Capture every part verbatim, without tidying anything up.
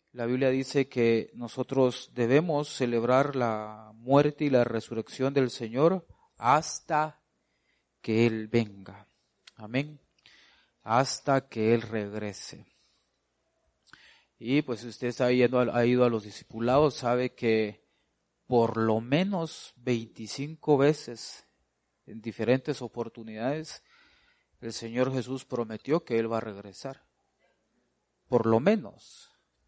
La Biblia dice que nosotros debemos celebrar la muerte y la resurrección del Señor hasta que Él venga. Amén. Hasta que Él regrese. Y pues si usted está yendo, ha ido a los discipulados, sabe que por lo menos veinticinco veces, en diferentes oportunidades, el Señor Jesús prometió que Él va a regresar. Por lo menos.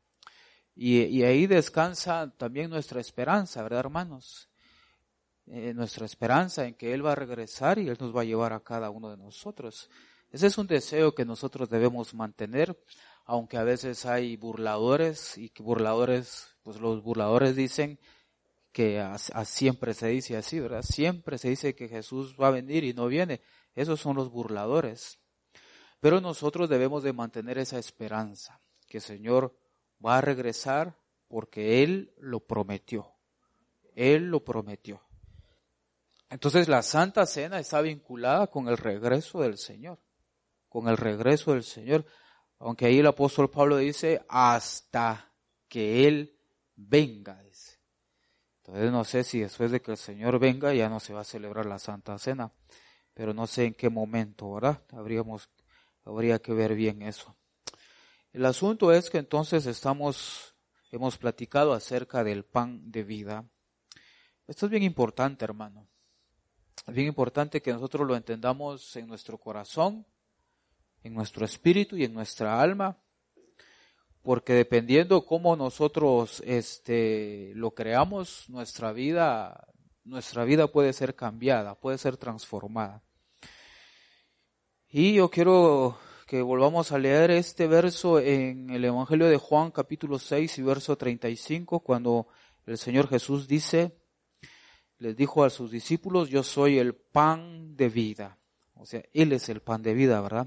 Y, y ahí descansa también nuestra esperanza, ¿verdad, hermanos? Eh, nuestra esperanza en que Él va a regresar y Él nos va a llevar a cada uno de nosotros. Ese es un deseo que nosotros debemos mantener, aunque a veces hay burladores, y que burladores, pues los burladores dicen que a, a siempre se dice así, ¿verdad? Siempre se dice que Jesús va a venir y no viene. Esos son los burladores. Pero nosotros debemos de mantener esa esperanza, que el Señor va a regresar porque Él lo prometió. Él lo prometió. Entonces la Santa Cena está vinculada con el regreso del Señor. Con el regreso del Señor. Aunque ahí el apóstol Pablo dice, hasta que Él venga, dice. Entonces no sé si después de que el Señor venga ya no se va a celebrar la Santa Cena. Pero no sé en qué momento, ¿verdad? Habríamos, habría que ver bien eso. El asunto es que entonces estamos, hemos platicado acerca del pan de vida. Esto es bien importante, hermano. Es bien importante que nosotros lo entendamos en nuestro corazón, en nuestro espíritu y en nuestra alma, porque dependiendo cómo nosotros este, lo creamos, nuestra vida, nuestra vida puede ser cambiada, puede ser transformada. Y yo quiero que volvamos a leer este verso en el Evangelio de Juan, capítulo seis y verso treinta y cinco, cuando el Señor Jesús dice, les dijo a sus discípulos, yo soy el pan de vida. O sea, Él es el pan de vida, ¿verdad?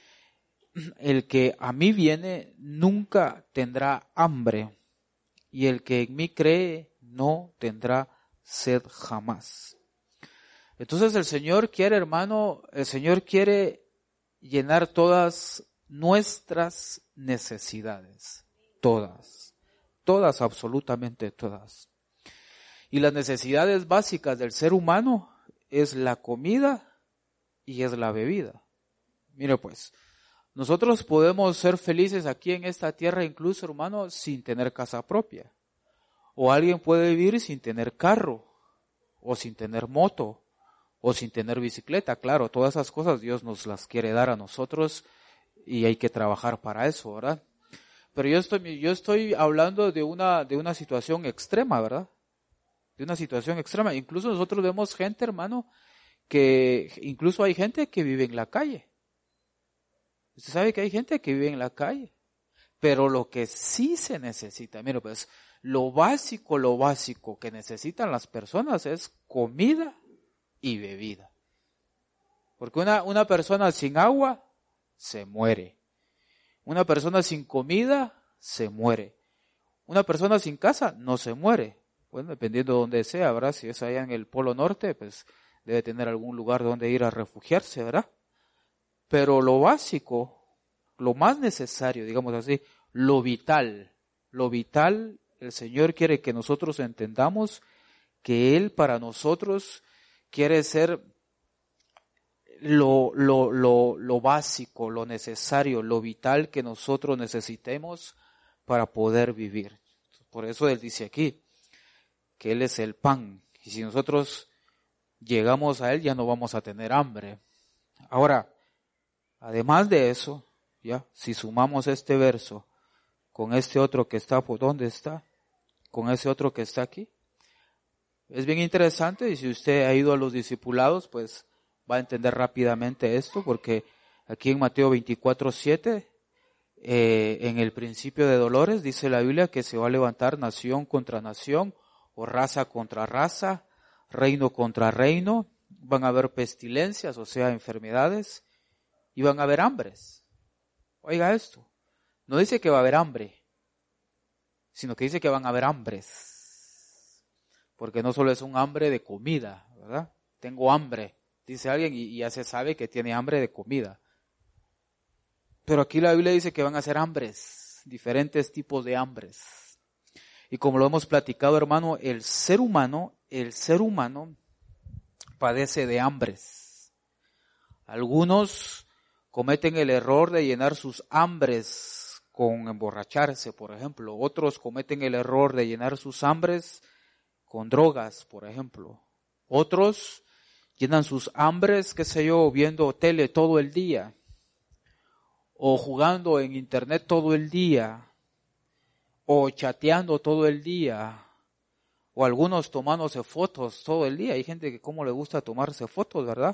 El que a mí viene nunca tendrá hambre, y el que en mí cree no tendrá sed jamás. Entonces el Señor quiere, hermano, el Señor quiere llenar todas nuestras necesidades, todas, todas, absolutamente todas. Y las necesidades básicas del ser humano es la comida y es la bebida. Mire pues, nosotros podemos ser felices aquí en esta tierra incluso, hermano, sin tener casa propia. O alguien puede vivir sin tener carro, o sin tener moto, o sin tener bicicleta. Claro, todas esas cosas Dios nos las quiere dar a nosotros y hay que trabajar para eso, ¿verdad? Pero yo estoy, yo estoy hablando de una, de una situación extrema, ¿verdad? De una situación extrema. Incluso nosotros vemos gente, hermano, que incluso hay gente que vive en la calle. Usted sabe que hay gente que vive en la calle. Pero lo que sí se necesita, mira pues, lo básico, lo básico que necesitan las personas es comida y bebida. Porque una, una persona sin agua se muere. Una persona sin comida se muere. Una persona sin casa no se muere. Bueno, dependiendo de donde sea, ¿verdad? Si es allá en el Polo Norte, pues debe tener algún lugar donde ir a refugiarse, ¿verdad? Pero lo básico, lo más necesario, digamos así, lo vital, lo vital, el Señor quiere que nosotros entendamos que Él para nosotros quiere ser lo, lo, lo, lo básico, lo necesario, lo vital que nosotros necesitemos para poder vivir. Por eso Él dice aquí que Él es el pan. Y si nosotros llegamos a Él ya no vamos a tener hambre. Ahora, además de eso, ya, si sumamos este verso con este otro que está, ¿por dónde está? Con ese otro que está aquí. Es bien interesante y si usted ha ido a los discipulados, pues va a entender rápidamente esto, porque aquí en Mateo veinticuatro siete, eh, en el principio de dolores, dice la Biblia que se va a levantar nación contra nación, o raza contra raza, reino contra reino, van a haber pestilencias, o sea, enfermedades, y van a haber hambres. Oiga esto, no dice que va a haber hambre, sino que dice que van a haber hambres. Porque no solo es un hambre de comida, ¿verdad? Tengo hambre, dice alguien, y ya se sabe que tiene hambre de comida. Pero aquí la Biblia dice que van a ser hambres. diferentes tipos de hambres. Y como lo hemos platicado, hermano, el ser humano, el ser humano padece de hambres. Algunos cometen el error de llenar sus hambres con emborracharse, por ejemplo. Otros cometen el error de llenar sus hambres con drogas, por ejemplo. Otros llenan sus hambres, qué sé yo, viendo tele todo el día, o jugando en internet todo el día, o chateando todo el día, o algunos tomándose fotos todo el día. Hay gente que cómo le gusta tomarse fotos, ¿verdad?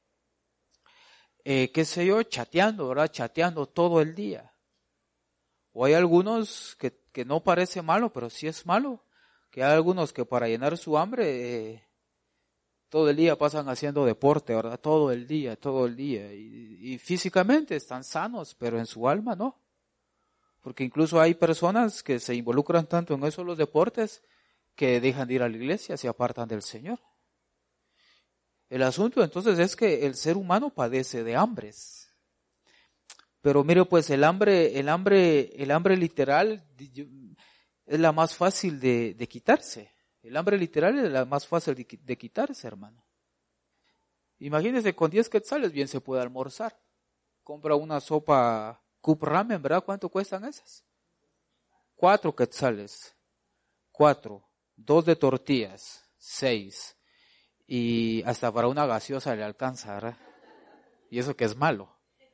Eh, qué sé yo, chateando, ¿verdad? Chateando todo el día. O hay algunos que, que no parece malo, pero sí es malo, que hay algunos que para llenar su hambre eh, todo el día pasan haciendo deporte, ¿verdad? Todo el día, todo el día. Y, y físicamente están sanos, pero en su alma no. Porque incluso hay personas que se involucran tanto en eso los deportes que dejan de ir a la iglesia, se apartan del Señor. El asunto entonces es que el ser humano padece de hambres. Pero mire pues el hambre, el hambre, el hambre literal es la más fácil de, de quitarse. El hambre literal es la más fácil de, de quitarse, hermano. Imagínese, con diez quetzales bien se puede almorzar. Compra una sopa Cup Ramen, ¿verdad? ¿Cuánto cuestan esas? Cuatro quetzales. Cuatro. Dos de tortillas. Seis. Y hasta para una gaseosa le alcanza, ¿verdad? Y eso que es malo.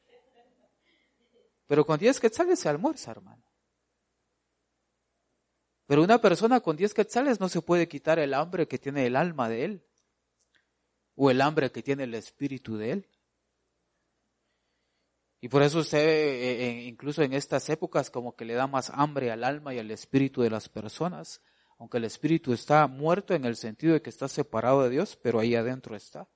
Pero con diez quetzales se almuerza, hermano. Pero una persona con diez quetzales no se puede quitar el hambre que tiene el alma de él. O el hambre que tiene el espíritu de él. Y por eso usted, eh, incluso en estas épocas, como que le da más hambre al alma y al espíritu de las personas. Aunque el espíritu está muerto en el sentido de que está separado de Dios, pero ahí adentro está.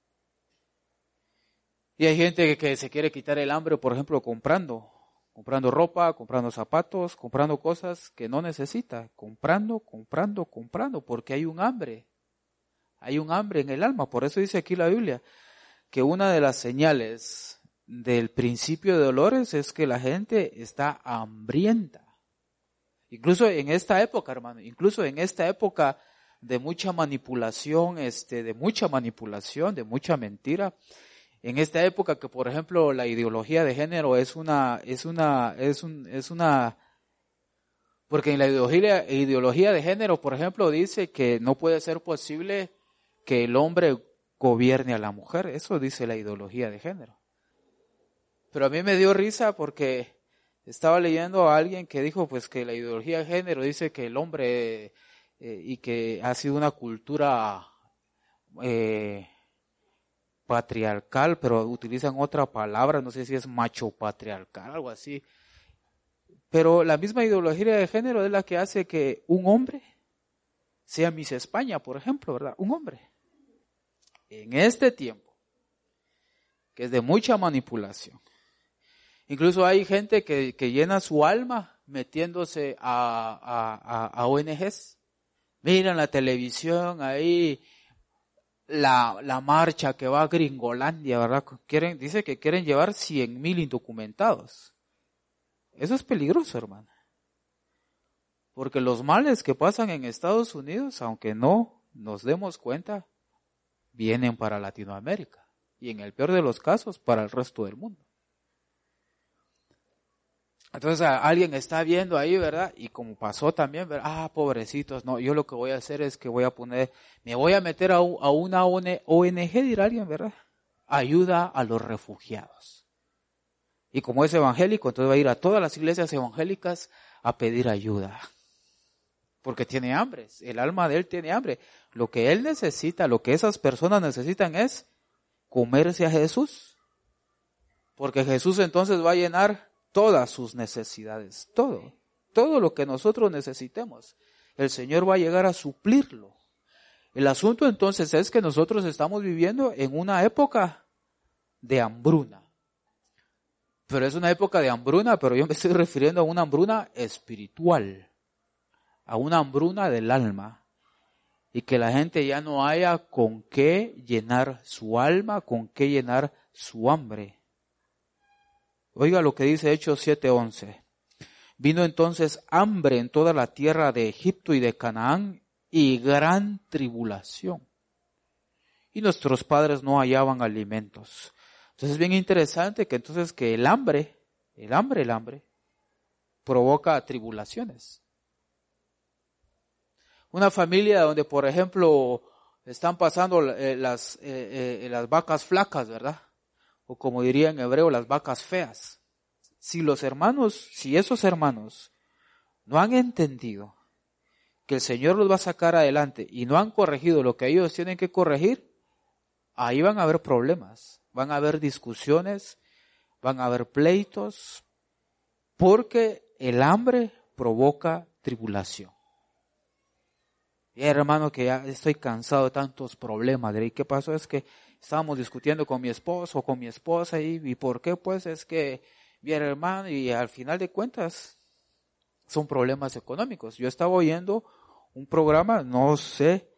Y hay gente que, que se quiere quitar el hambre, por ejemplo, comprando. Comprando ropa, comprando zapatos, comprando cosas que no necesita. Comprando, comprando, comprando, porque hay un hambre. Hay un hambre en el alma. Por eso dice aquí la Biblia que una de las señales del principio de dolores es que la gente está hambrienta. Incluso en esta época, hermano, incluso en esta época de mucha manipulación, este, de mucha manipulación, de mucha mentira, en esta época que, por ejemplo, la ideología de género es una, es una, es un, es una, porque en la ideología, ideología de género, por ejemplo, dice que no puede ser posible que el hombre gobierne a la mujer. Eso dice la ideología de género. Pero a mí me dio risa porque estaba leyendo a alguien que dijo pues que la ideología de género dice que el hombre eh, y que ha sido una cultura eh, patriarcal, pero utilizan otra palabra, no sé si es macho patriarcal, algo así. Pero la misma ideología de género es la que hace que un hombre sea Miss España, por ejemplo, ¿verdad? Un hombre. En este tiempo, que es de mucha manipulación. Incluso hay gente que, que llena su alma metiéndose a, a, a, a O N Ges. Miran la televisión ahí, la, la marcha que va a Gringolandia, ¿verdad? Quieren, dice que quieren llevar cien mil indocumentados. Eso es peligroso, hermano. Porque los males que pasan en Estados Unidos, aunque no nos demos cuenta, vienen para Latinoamérica. Y en el peor de los casos, para el resto del mundo. Entonces alguien está viendo ahí, ¿verdad? Y como pasó también, ¿verdad? Ah, pobrecitos, no, yo lo que voy a hacer es que voy a poner, me voy a meter a, a una O N Ge, dirá alguien, ¿verdad? Ayuda a los refugiados. Y como es evangélico, entonces va a ir a todas las iglesias evangélicas a pedir ayuda. Porque tiene hambre, el alma de él tiene hambre. Lo que él necesita, lo que esas personas necesitan es comerse a Jesús. Porque Jesús entonces va a llenar todas sus necesidades, todo, todo lo que nosotros necesitemos, el Señor va a llegar a suplirlo. El asunto entonces es que nosotros estamos viviendo en una época de hambruna, pero es una época de hambruna, pero yo me estoy refiriendo a una hambruna espiritual, a una hambruna del alma, y que la gente ya no haya con qué llenar su alma, con qué llenar su hambre. Oiga lo que dice Hechos siete once. Vino entonces hambre en toda la tierra de Egipto y de Canaán y gran tribulación. Y nuestros padres no hallaban alimentos. Entonces es bien interesante que entonces que el hambre, el hambre, el hambre, provoca tribulaciones. Una familia donde, por ejemplo, están pasando eh, las, eh, eh, las vacas flacas, ¿verdad? O como diría en hebreo, las vacas feas. Si los hermanos, si esos hermanos no han entendido que el Señor los va a sacar adelante y no han corregido lo que ellos tienen que corregir, ahí van a haber problemas, van a haber discusiones, van a haber pleitos, porque el hambre provoca tribulación. Y hermano, que ya estoy cansado de tantos problemas. ¿Y qué pasó? Es que estábamos discutiendo con mi esposo o con mi esposa y, y ¿por qué? Pues es que bien, hermano, y al final de cuentas son problemas económicos. Yo estaba oyendo un programa, no sé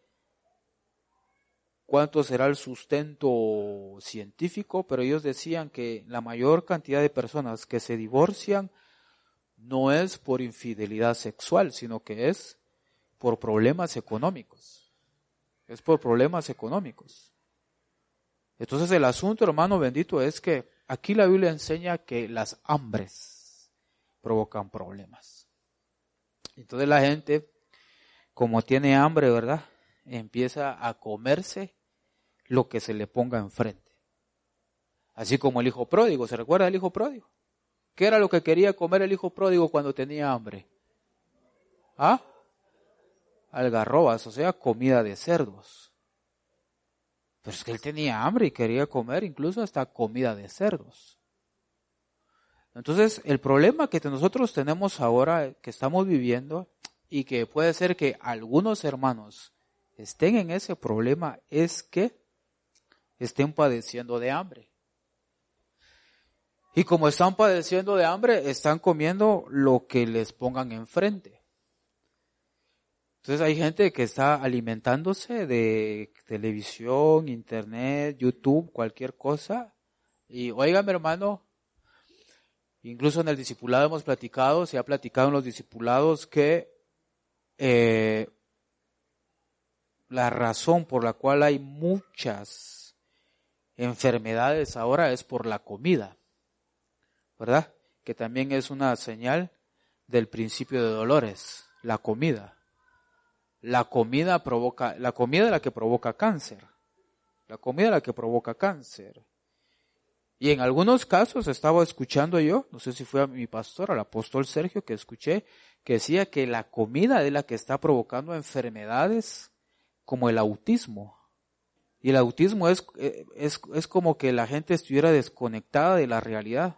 cuánto será el sustento científico, pero ellos decían que la mayor cantidad de personas que se divorcian no es por infidelidad sexual, sino que es por problemas económicos. Es por problemas económicos. Entonces el asunto, hermano bendito, es que aquí la Biblia enseña que las hambres provocan problemas. Entonces la gente, como tiene hambre, ¿verdad?, empieza a comerse lo que se le ponga enfrente. Así como el hijo pródigo. ¿Se recuerda del hijo pródigo? ¿Qué era lo que quería comer el hijo pródigo cuando tenía hambre? ¿Ah? Algarrobas, o sea, comida de cerdos. Pero es que él tenía hambre y quería comer incluso hasta comida de cerdos. Entonces, el problema que nosotros tenemos ahora, que estamos viviendo, y que puede ser que algunos hermanos estén en ese problema, es que estén padeciendo de hambre. Y como están padeciendo de hambre, están comiendo lo que les pongan enfrente. Entonces hay gente que está alimentándose de televisión, internet, YouTube, cualquier cosa. Y óigame, hermano, incluso en el discipulado hemos platicado, se ha platicado en los discipulados que eh, la razón por la cual hay muchas enfermedades ahora es por la comida, ¿verdad? Que también es una señal del principio de dolores, la comida. La comida provoca, la comida es la que provoca cáncer. La comida es la que provoca cáncer. Y en algunos casos estaba escuchando yo, no sé si fue a mi pastor, al apóstol Sergio, que escuché, que decía que la comida es la que está provocando enfermedades como el autismo. Y el autismo es, es, es como que la gente estuviera desconectada de la realidad.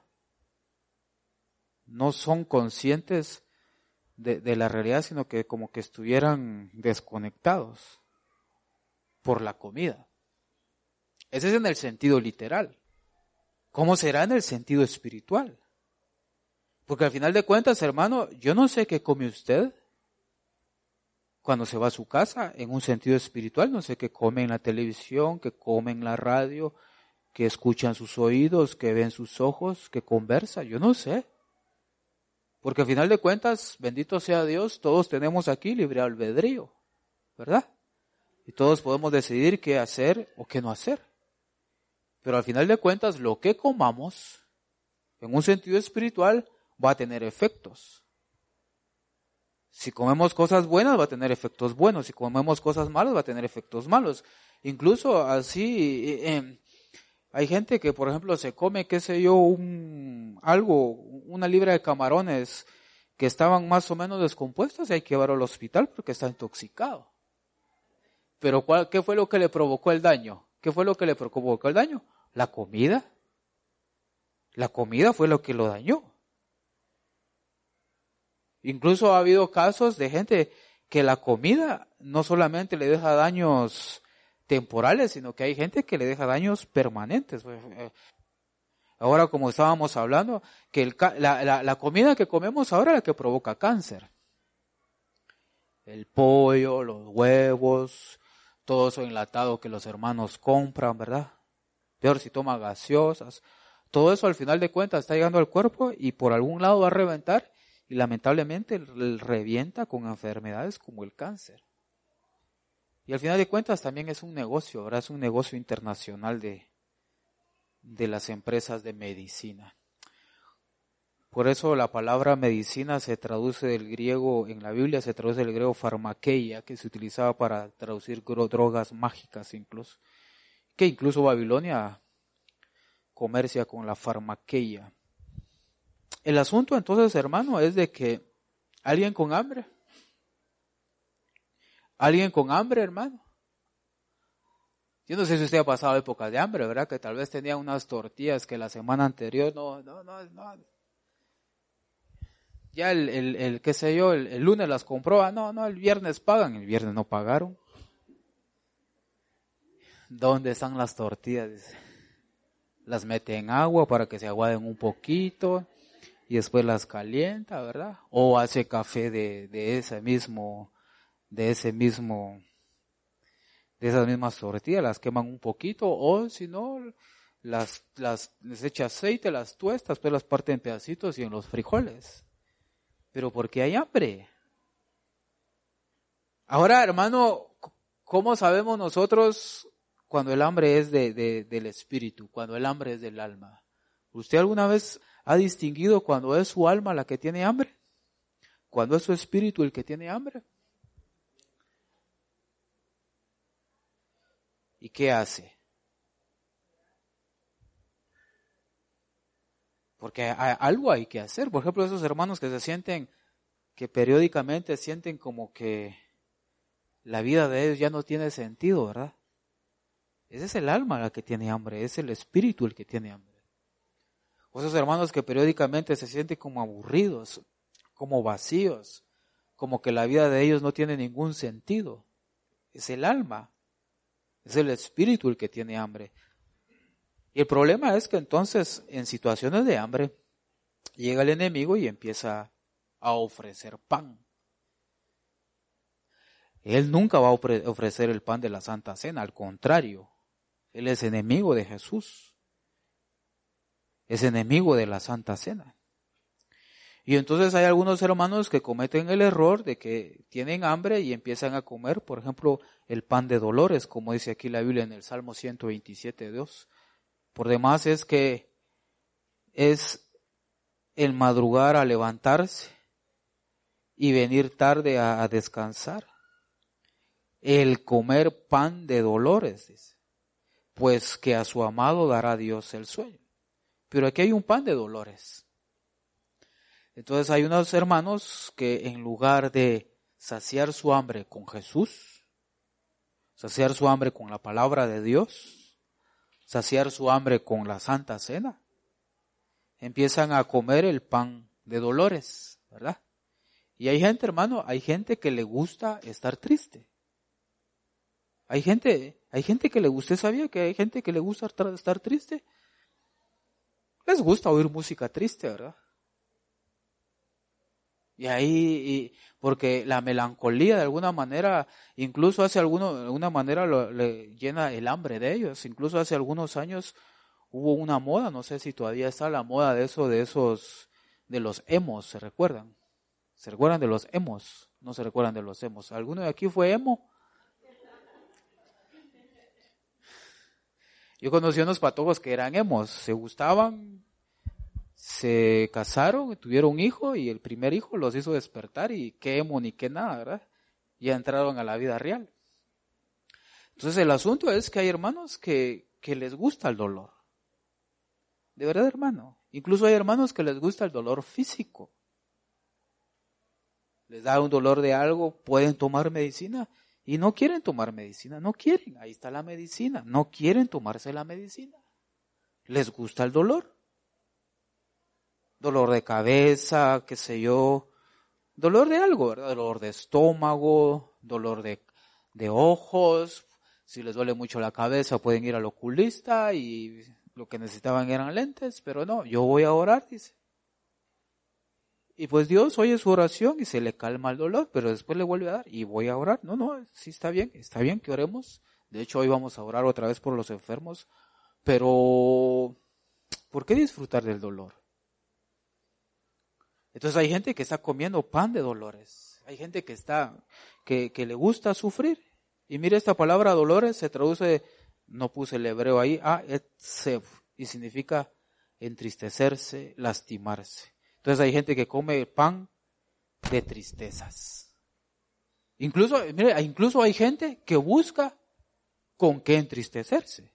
No son conscientes de, de la realidad, sino que como que estuvieran desconectados por la comida. Ese es en el sentido literal. ¿Cómo será en el sentido espiritual? Porque al final de cuentas, hermano, yo no sé qué come usted cuando se va a su casa, en un sentido espiritual, no sé qué come en la televisión, qué come en la radio, qué escuchan sus oídos, qué ven sus ojos, qué conversa, yo no sé. Porque al final de cuentas, bendito sea Dios, todos tenemos aquí libre albedrío, ¿verdad? Y todos podemos decidir qué hacer o qué no hacer. Pero al final de cuentas, lo que comamos, en un sentido espiritual, va a tener efectos. Si comemos cosas buenas, va a tener efectos buenos. Si comemos cosas malas, va a tener efectos malos. Incluso así, eh, hay gente que, por ejemplo, se come, qué sé yo, un algo, una libra de camarones que estaban más o menos descompuestos y hay que llevarlo al hospital porque está intoxicado. Pero ¿cuál, qué fue lo que le provocó el daño? ¿Qué fue lo que le provocó el daño? La comida. La comida fue lo que lo dañó. Incluso ha habido casos de gente que la comida no solamente le deja daños temporales, sino que hay gente que le deja daños permanentes. Ahora, como estábamos hablando, que el, la, la, la comida que comemos ahora es la que provoca cáncer. El pollo, los huevos, todo eso enlatado que los hermanos compran, ¿verdad? Peor si toma gaseosas. Todo eso al final de cuentas está llegando al cuerpo y por algún lado va a reventar y lamentablemente revienta con enfermedades como el cáncer. Y al final de cuentas también es un negocio, ¿verdad? Es un negocio internacional de, de las empresas de medicina. Por eso la palabra medicina se traduce del griego, en la Biblia se traduce del griego farmakeia, que se utilizaba para traducir drogas mágicas incluso, que incluso Babilonia comercia con la farmakeia. El asunto entonces, hermano, es de que alguien con hambre, alguien con hambre, hermano. Yo no sé si usted ha pasado épocas de hambre, ¿verdad? Que tal vez tenía unas tortillas que la semana anterior no, no, no, no. Ya el, el, el qué sé yo, el, el lunes las compró, ah, no, no, el viernes pagan, el viernes no pagaron. ¿Dónde están las tortillas? Dice. Las mete en agua para que se aguaden un poquito y después las calienta, ¿verdad? O hace café de, de ese mismo, de ese mismo, de esas mismas tortillas, las queman un poquito, o si no, las, las, les echa aceite, las tuestas, después las parte en pedacitos y en los frijoles. Pero porque hay hambre. Ahora, hermano, ¿cómo sabemos nosotros cuando el hambre es de, de, del espíritu, cuando el hambre es del alma? ¿Usted alguna vez ha distinguido cuando es su alma la que tiene hambre? ¿Cuando es su espíritu el que tiene hambre? ¿Y qué hace? Porque hay, algo hay que hacer. Por ejemplo, esos hermanos que se sienten, que periódicamente sienten como que la vida de ellos ya no tiene sentido, ¿verdad? Ese es el alma la que tiene hambre, es el espíritu el que tiene hambre. O esos hermanos que periódicamente se sienten como aburridos, como vacíos, como que la vida de ellos no tiene ningún sentido. Es el alma, es el espíritu el que tiene hambre. Y el problema es que entonces, en situaciones de hambre, llega el enemigo y empieza a ofrecer pan. Él nunca va a ofrecer el pan de la Santa Cena, al contrario, él es enemigo de Jesús. Es enemigo de la Santa Cena. Y entonces hay algunos hermanos que cometen el error de que tienen hambre y empiezan a comer, por ejemplo, el pan de dolores, como dice aquí la Biblia en el Salmo ciento veintisiete, dos. Por demás es que es el madrugar a levantarse y venir tarde a, a descansar. El comer pan de dolores, dice, pues que a su amado dará Dios el sueño. Pero aquí hay un pan de dolores. Entonces hay unos hermanos que en lugar de saciar su hambre con Jesús, saciar su hambre con la palabra de Dios, saciar su hambre con la Santa Cena, empiezan a comer el pan de dolores, ¿verdad? Y hay gente, hermano, hay gente que le gusta estar triste. Hay gente, hay gente que le gusta, ¿usted sabía que hay gente que le gusta estar triste? Les gusta oír música triste, ¿verdad? Y ahí, y, porque la melancolía de alguna manera, incluso hace alguno, de alguna manera lo, le llena el hambre de ellos. Incluso hace algunos años hubo una moda, no sé si todavía está la moda de eso, de esos, de los emos, ¿se recuerdan? ¿Se recuerdan de los emos? No se recuerdan de los emos. ¿Alguno de aquí fue emo? Yo conocí unos patojos que eran emos, se gustaban, se casaron, tuvieron un hijo y el primer hijo los hizo despertar y qué emo ni qué nada, ¿verdad? Ya entraron a la vida real. Entonces el asunto es que hay hermanos que, que les gusta el dolor. De verdad, hermano. Incluso hay hermanos que les gusta el dolor físico. Les da un dolor de algo, pueden tomar medicina y no quieren tomar medicina, no quieren. Ahí está la medicina, no quieren tomarse la medicina. Les gusta el dolor. Dolor de cabeza, qué sé yo, dolor de algo, ¿verdad? Dolor de estómago, dolor de, de ojos. Si les duele mucho la cabeza pueden ir al oculista y lo que necesitaban eran lentes, pero no, yo voy a orar, dice. Y pues Dios oye su oración y se le calma el dolor, pero después le vuelve a dar y voy a orar. No, no, sí está bien, está bien que oremos. De hecho hoy vamos a orar otra vez por los enfermos, pero ¿por qué disfrutar del dolor? Entonces hay gente que está comiendo pan de dolores. Hay gente que está, que, que le gusta sufrir. Y mire, esta palabra dolores se traduce, no puse el hebreo ahí, a etsev, y significa entristecerse, lastimarse. Entonces hay gente que come pan de tristezas. Incluso, mire, incluso hay gente que busca con qué entristecerse.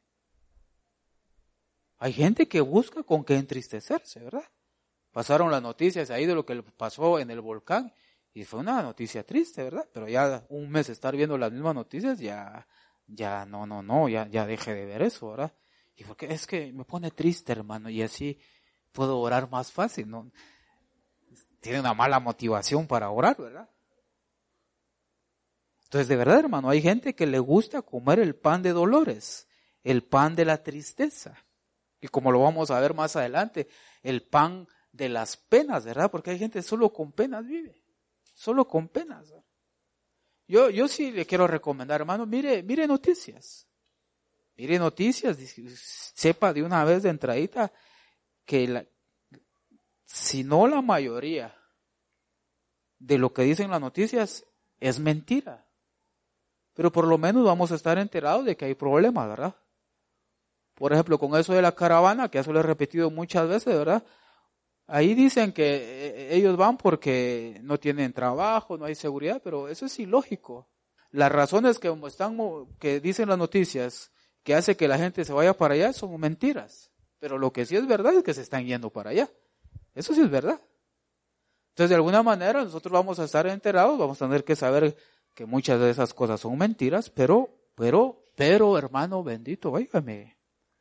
Hay gente que busca con qué entristecerse, ¿verdad? Pasaron las noticias ahí de lo que pasó en el volcán y fue una noticia triste, ¿verdad? Pero ya un mes estar viendo las mismas noticias, ya, ya, no, no, no, ya, ya deje de ver eso, ¿verdad? Y porque es que me pone triste, hermano, y así puedo orar más fácil, ¿no? Tiene una mala motivación para orar, ¿verdad? Entonces, de verdad, hermano, hay gente que le gusta comer el pan de dolores, el pan de la tristeza. Y como lo vamos a ver más adelante, el pan de las penas, ¿verdad? Porque hay gente que solo con penas vive, solo con penas. ¿Verdad? Yo, yo sí le quiero recomendar, hermano, mire, mire noticias, mire noticias, sepa de una vez de entradita que la, si no la mayoría de lo que dicen las noticias es mentira, pero por lo menos vamos a estar enterados de que hay problemas, ¿verdad? Por ejemplo, con eso de la caravana, que eso lo he repetido muchas veces, ¿verdad? Ahí dicen que ellos van porque no tienen trabajo, no hay seguridad, pero eso es ilógico. Las razones que están, que dicen las noticias que hace que la gente se vaya para allá son mentiras. Pero lo que sí es verdad es que se están yendo para allá. Eso sí es verdad. Entonces, de alguna manera, nosotros vamos a estar enterados, vamos a tener que saber que muchas de esas cosas son mentiras, pero, pero, pero, hermano bendito, óigame.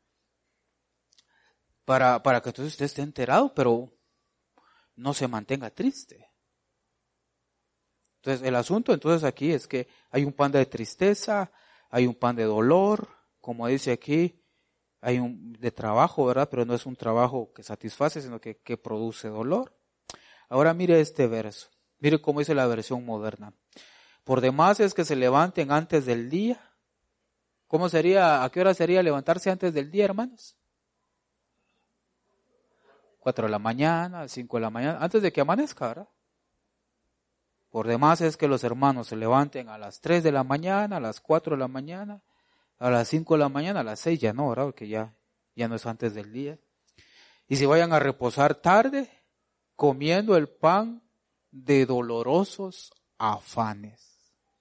Para, para que entonces usted esté enterado, pero no se mantenga triste. Entonces, el asunto entonces aquí es que hay un pan de tristeza, hay un pan de dolor, como dice aquí, hay un de trabajo, ¿verdad? Pero no es un trabajo que satisface, sino que, que produce dolor. Ahora mire este verso, mire cómo dice la versión moderna. Por demás es que se levanten antes del día. ¿Cómo sería, a qué hora sería levantarse antes del día, hermanos? Cuatro de la mañana, cinco de la mañana, antes de que amanezca, ¿verdad? Por demás es que los hermanos se levanten a las tres de la mañana, a las cuatro de la mañana, a las cinco de la mañana, a las seis ya no, ¿verdad? Porque ya, ya no es antes del día. Y si vayan a reposar tarde, comiendo el pan de dolorosos afanes.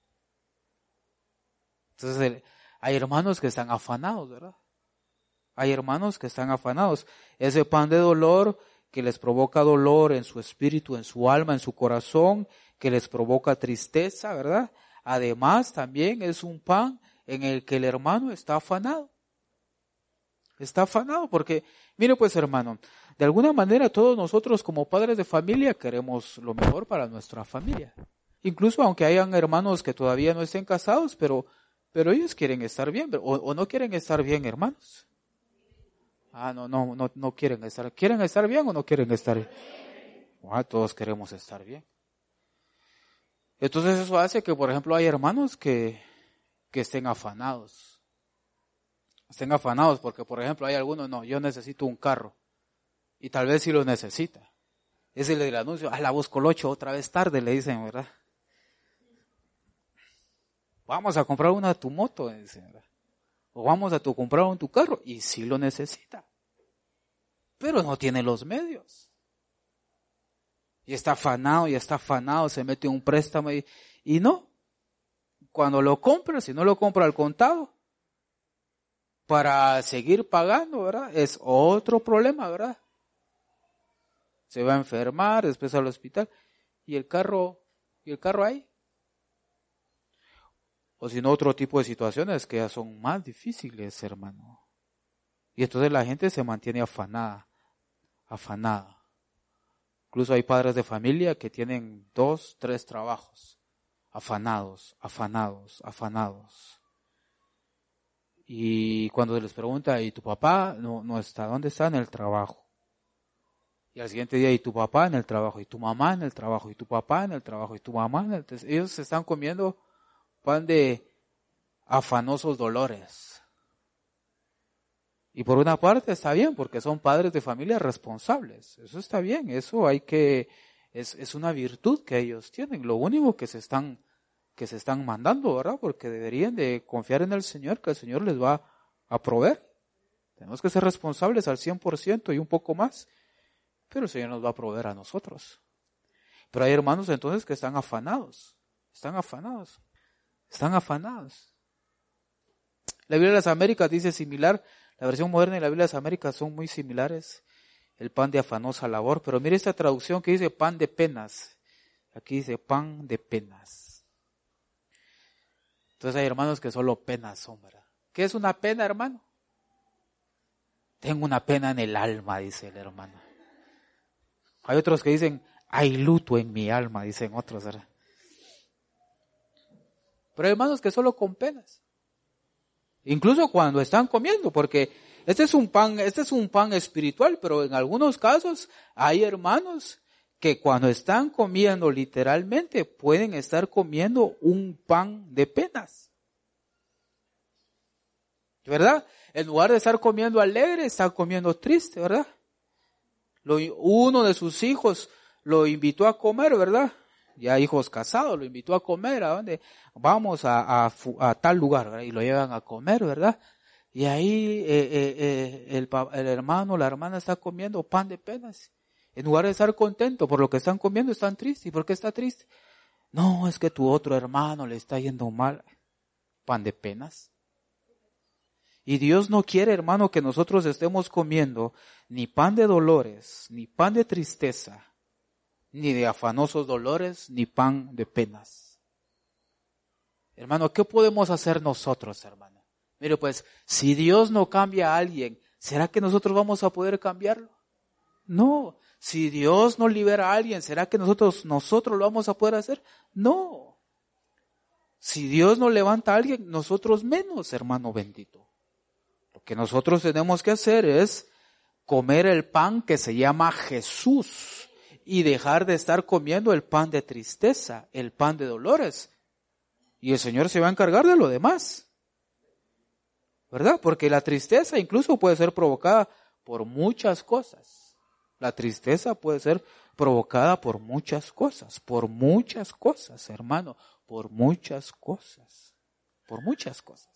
Entonces, hay hermanos que están afanados, ¿verdad? Hay hermanos que están afanados. Ese pan de dolor que les provoca dolor en su espíritu, en su alma, en su corazón, que les provoca tristeza, ¿verdad? Además, también es un pan en el que el hermano está afanado. Está afanado porque, mire pues hermano, de alguna manera todos nosotros como padres de familia queremos lo mejor para nuestra familia. Incluso aunque hayan hermanos que todavía no estén casados, pero, pero ellos quieren estar bien, o, o no quieren estar bien, hermanos. Ah, no, no, no, no quieren estar. ¿Quieren estar bien o no quieren estar bien? Ah, todos queremos estar bien. Entonces eso hace que, por ejemplo, hay hermanos que, que estén afanados. Estén afanados porque, por ejemplo, hay algunos, no, yo necesito un carro. Y tal vez sí lo necesita. Es el del anuncio, ah, la voz colocho otra vez tarde, le dicen, ¿verdad? Vamos a comprar una tu moto, dicen, ¿verdad? O vamos a tu comprar un tu carro, y sí lo necesita. Pero no tiene los medios. Y está afanado, y está afanado, se mete un préstamo y, y no. Cuando lo compra, si no lo compra al contado, para seguir pagando, ¿verdad? Es otro problema, ¿verdad? Se va a enfermar, después al hospital, y el carro, y el carro ahí. O si no, otro tipo de situaciones que ya son más difíciles, hermano. Y entonces la gente se mantiene afanada, afanada. Incluso hay padres de familia que tienen dos, tres trabajos. Afanados, afanados, afanados. Y cuando se les pregunta, ¿y tu papá? No, no está. ¿Dónde está? En el trabajo. Y al siguiente día, ¿y tu papá? En el trabajo. ¿Y tu mamá? En el trabajo. ¿Y tu papá? En el trabajo. ¿Y tu mamá? En el trabajo. Ellos se están comiendo pan de afanosos dolores. Y por una parte está bien, porque son padres de familia responsables. Eso está bien, eso hay que, Es, es una virtud que ellos tienen. Lo único que se están, que se están mandando, ¿verdad? Porque deberían de confiar en el Señor, que el Señor les va a proveer. Tenemos que ser responsables al cien por ciento y un poco más. Pero el Señor nos va a proveer a nosotros. Pero hay hermanos entonces que están afanados. Están afanados. Están afanados. La Biblia de las Américas dice similar. La versión moderna y la Biblia de las Américas son muy similares. El pan de afanosa labor. Pero mire esta traducción que dice pan de penas. Aquí dice pan de penas. Entonces hay hermanos que solo penas son, ¿verdad? ¿Qué es una pena, hermano? Tengo una pena en el alma, dice el hermano. Hay otros que dicen, hay luto en mi alma, dicen otros, ¿verdad? Pero hay hermanos que solo con penas. Incluso cuando están comiendo, porque este es un pan, este es un pan espiritual, pero en algunos casos hay hermanos que cuando están comiendo literalmente pueden estar comiendo un pan de penas. ¿Verdad? En lugar de estar comiendo alegre, están comiendo triste, ¿verdad? Lo, uno de sus hijos lo invitó a comer, ¿verdad? Ya hijos casados, lo invitó a comer, ¿a dónde? Vamos a, a, a tal lugar, ¿verdad? Y lo llevan a comer, ¿verdad? Y ahí eh, eh, eh, el, el hermano, la hermana está comiendo pan de penas. En lugar de estar contento por lo que están comiendo, están tristes. ¿Y por qué está triste? No, es que tu otro hermano le está yendo mal. Pan de penas. Y Dios no quiere, hermano, que nosotros estemos comiendo ni pan de dolores, ni pan de tristeza, ni de afanosos dolores, ni pan de penas. Hermano, ¿qué podemos hacer nosotros, hermano? Mire, pues, si Dios no cambia a alguien, ¿será que nosotros vamos a poder cambiarlo? No. Si Dios no libera a alguien, ¿será que nosotros, nosotros lo vamos a poder hacer? No. Si Dios no levanta a alguien, nosotros menos, hermano bendito. Lo que nosotros tenemos que hacer es comer el pan que se llama Jesús y dejar de estar comiendo el pan de tristeza, el pan de dolores. Y el Señor se va a encargar de lo demás. ¿Verdad? Porque la tristeza incluso puede ser provocada por muchas cosas. La tristeza puede ser provocada por muchas cosas, por muchas cosas, hermano, por muchas cosas, por muchas cosas.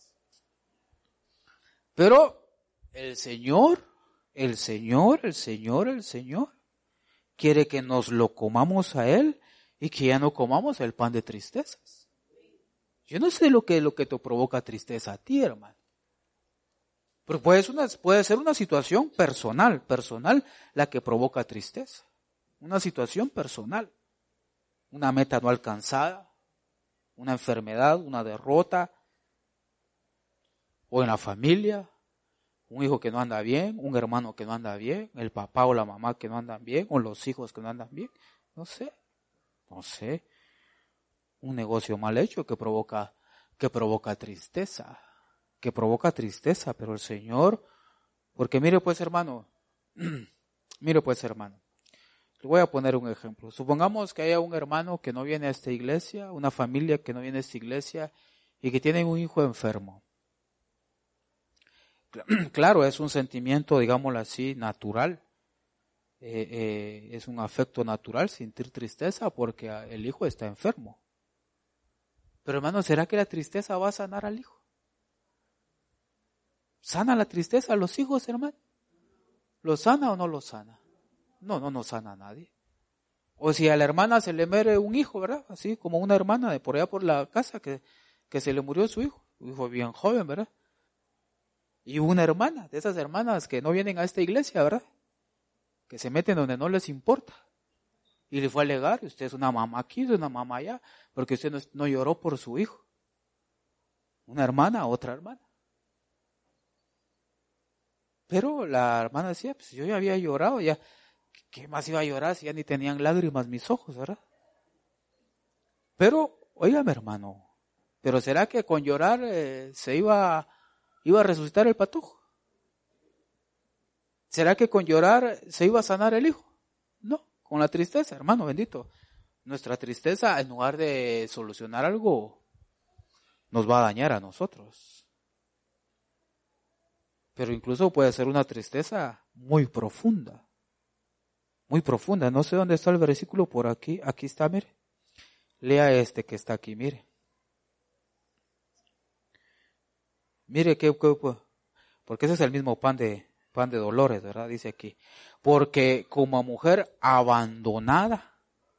Pero el Señor, el Señor, el Señor, el Señor quiere que nos lo comamos a Él y que ya no comamos el pan de tristezas. Yo no sé lo que, lo que te provoca tristeza a ti, hermano. Pero puede ser, una, puede ser una situación personal, personal la que provoca tristeza. Una situación personal. Una meta no alcanzada, una enfermedad, una derrota, o en la familia, un hijo que no anda bien, un hermano que no anda bien, el papá o la mamá que no andan bien, o los hijos que no andan bien, no sé, no sé. Un negocio mal hecho que provoca, que provoca tristeza, que provoca tristeza, pero el Señor, porque mire pues hermano, mire pues hermano, le voy a poner un ejemplo. Supongamos que haya un hermano que no viene a esta iglesia, una familia que no viene a esta iglesia y que tienen un hijo enfermo. Claro, es un sentimiento, digámoslo así, natural. Eh, eh, es un afecto natural sentir tristeza porque el hijo está enfermo. Pero hermano, ¿será que la tristeza va a sanar al hijo? ¿Sana la tristeza a los hijos, hermano? ¿Lo sana o no lo sana? No, no, no sana a nadie. O si a la hermana se le muere un hijo, ¿verdad? Así como una hermana de por allá por la casa que, que se le murió su hijo. Un hijo bien joven, ¿verdad? Y una hermana, de esas hermanas que no vienen a esta iglesia, ¿verdad? Que se meten donde no les importa. Y le fue a alegar, usted es una mamá aquí, es una mamá allá, porque usted no, no lloró por su hijo. Una hermana, otra hermana. Pero la hermana decía, pues yo ya había llorado, ya, ¿qué más iba a llorar si ya ni tenían lágrimas mis ojos, verdad? Pero, óigame hermano, ¿pero será que con llorar eh, se iba a... ¿Iba a resucitar el patojo? ¿Será que con llorar se iba a sanar el hijo? No, con la tristeza, hermano bendito. Nuestra tristeza, en lugar de solucionar algo, nos va a dañar a nosotros. Pero incluso puede ser una tristeza muy profunda, muy profunda. No sé dónde está el versículo por aquí. Aquí está, mire. Lea este que está aquí, mire. Mire que, porque ese es el mismo pan de, pan de dolores, ¿verdad? Dice aquí. Porque como mujer abandonada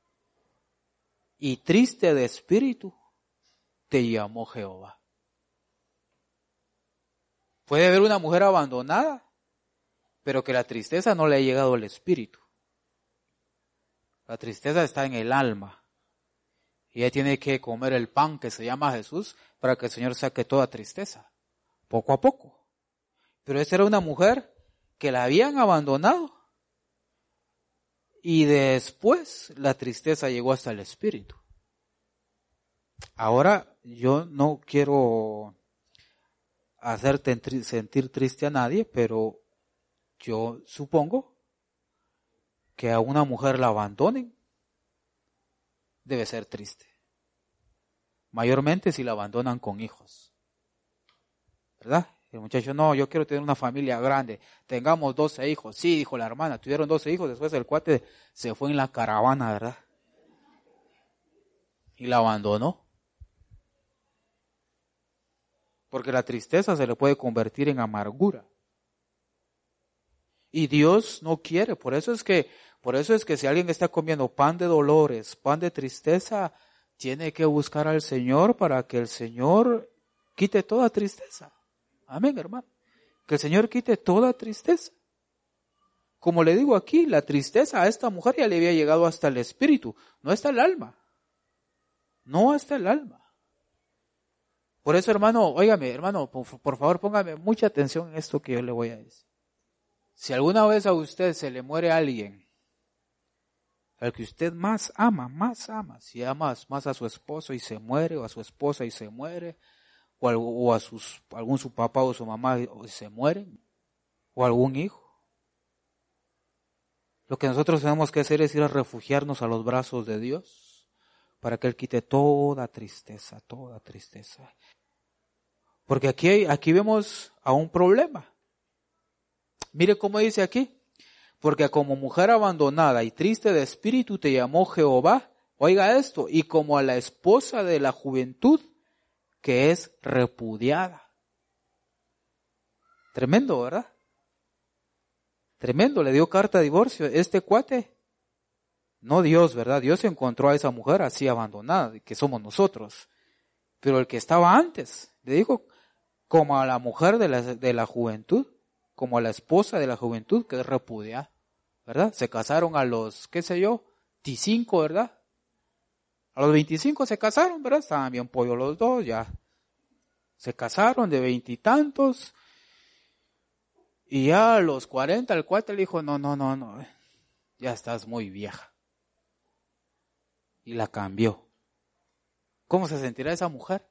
y triste de espíritu, te llamó Jehová. Puede haber una mujer abandonada, pero que la tristeza no le ha llegado al espíritu. La tristeza está en el alma. Y ella tiene que comer el pan que se llama Jesús para que el Señor saque toda tristeza. Poco a poco. Pero esa era una mujer que la habían abandonado. Y después la tristeza llegó hasta el espíritu. Ahora yo no quiero hacerte sentir triste a nadie, pero yo supongo que a una mujer la abandonen debe ser triste. Mayormente si la abandonan con hijos. ¿Verdad? El muchacho, no, yo quiero tener una familia grande, tengamos doce hijos. Sí, dijo la hermana, tuvieron doce hijos, después el cuate se fue en la caravana, ¿verdad? Y la abandonó. Porque la tristeza se le puede convertir en amargura. Y Dios no quiere, por eso es que, por eso es que si alguien está comiendo pan de dolores, pan de tristeza, tiene que buscar al Señor para que el Señor quite toda tristeza. Amén, hermano. Que el Señor quite toda tristeza. Como le digo aquí, la tristeza a esta mujer ya le había llegado hasta el espíritu, no hasta el alma. No hasta el alma. Por eso, hermano, óigame, hermano, por, por favor, póngame mucha atención en esto que yo le voy a decir. Si alguna vez a usted se le muere alguien, al que usted más ama, más ama, si ama más a su esposo y se muere, o a su esposa y se muere, o a, o a sus, algún su papá o su mamá y se mueren, o algún hijo. Lo que nosotros tenemos que hacer es ir a refugiarnos a los brazos de Dios para que Él quite toda tristeza, toda tristeza. Porque aquí, aquí vemos a un problema. Mire cómo dice aquí. Porque como mujer abandonada y triste de espíritu te llamó Jehová. Oiga esto. Y como a la esposa de la juventud que es repudiada. Tremendo, ¿verdad? Tremendo. Le dio carta de divorcio. Este cuate. No Dios, ¿verdad? Dios encontró a esa mujer así abandonada, que somos nosotros. Pero el que estaba antes, le dijo, como a la mujer de la, de la juventud, como a la esposa de la juventud que es repudiada, ¿verdad? Se casaron a los, qué sé yo, veinticinco, ¿verdad? A los veinticinco se casaron, ¿verdad? Estaban bien pollo los dos, ya. Se casaron de veintitantos, y ya a los cuarenta el cuate le dijo, no, no, no, no, ya estás muy vieja. Y la cambió. ¿Cómo se sentirá esa mujer?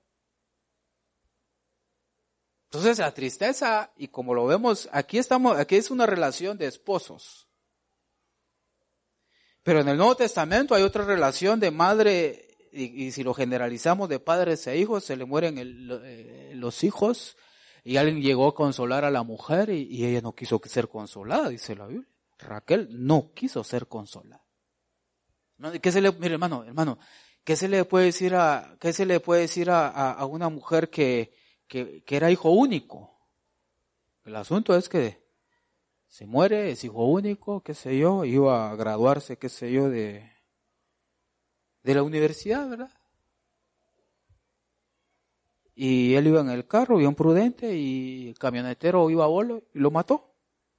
Entonces la tristeza, y como lo vemos, aquí estamos, aquí es una relación de esposos. Pero en el Nuevo Testamento hay otra relación de madre, y, y si lo generalizamos de padres e hijos, se le mueren el, eh, los hijos, y alguien llegó a consolar a la mujer, y, y ella no quiso ser consolada, dice la Biblia. Raquel no quiso ser consolada. ¿Qué se le, mire hermano, hermano, qué se le puede decir a, qué se le puede decir a, a, a una mujer que, que, que era hijo único? El asunto es que se muere, es hijo único, qué sé yo, iba a graduarse, qué sé yo, de, de la universidad, ¿verdad? Y él iba en el carro, bien prudente, y el camionetero iba a bolo y lo mató.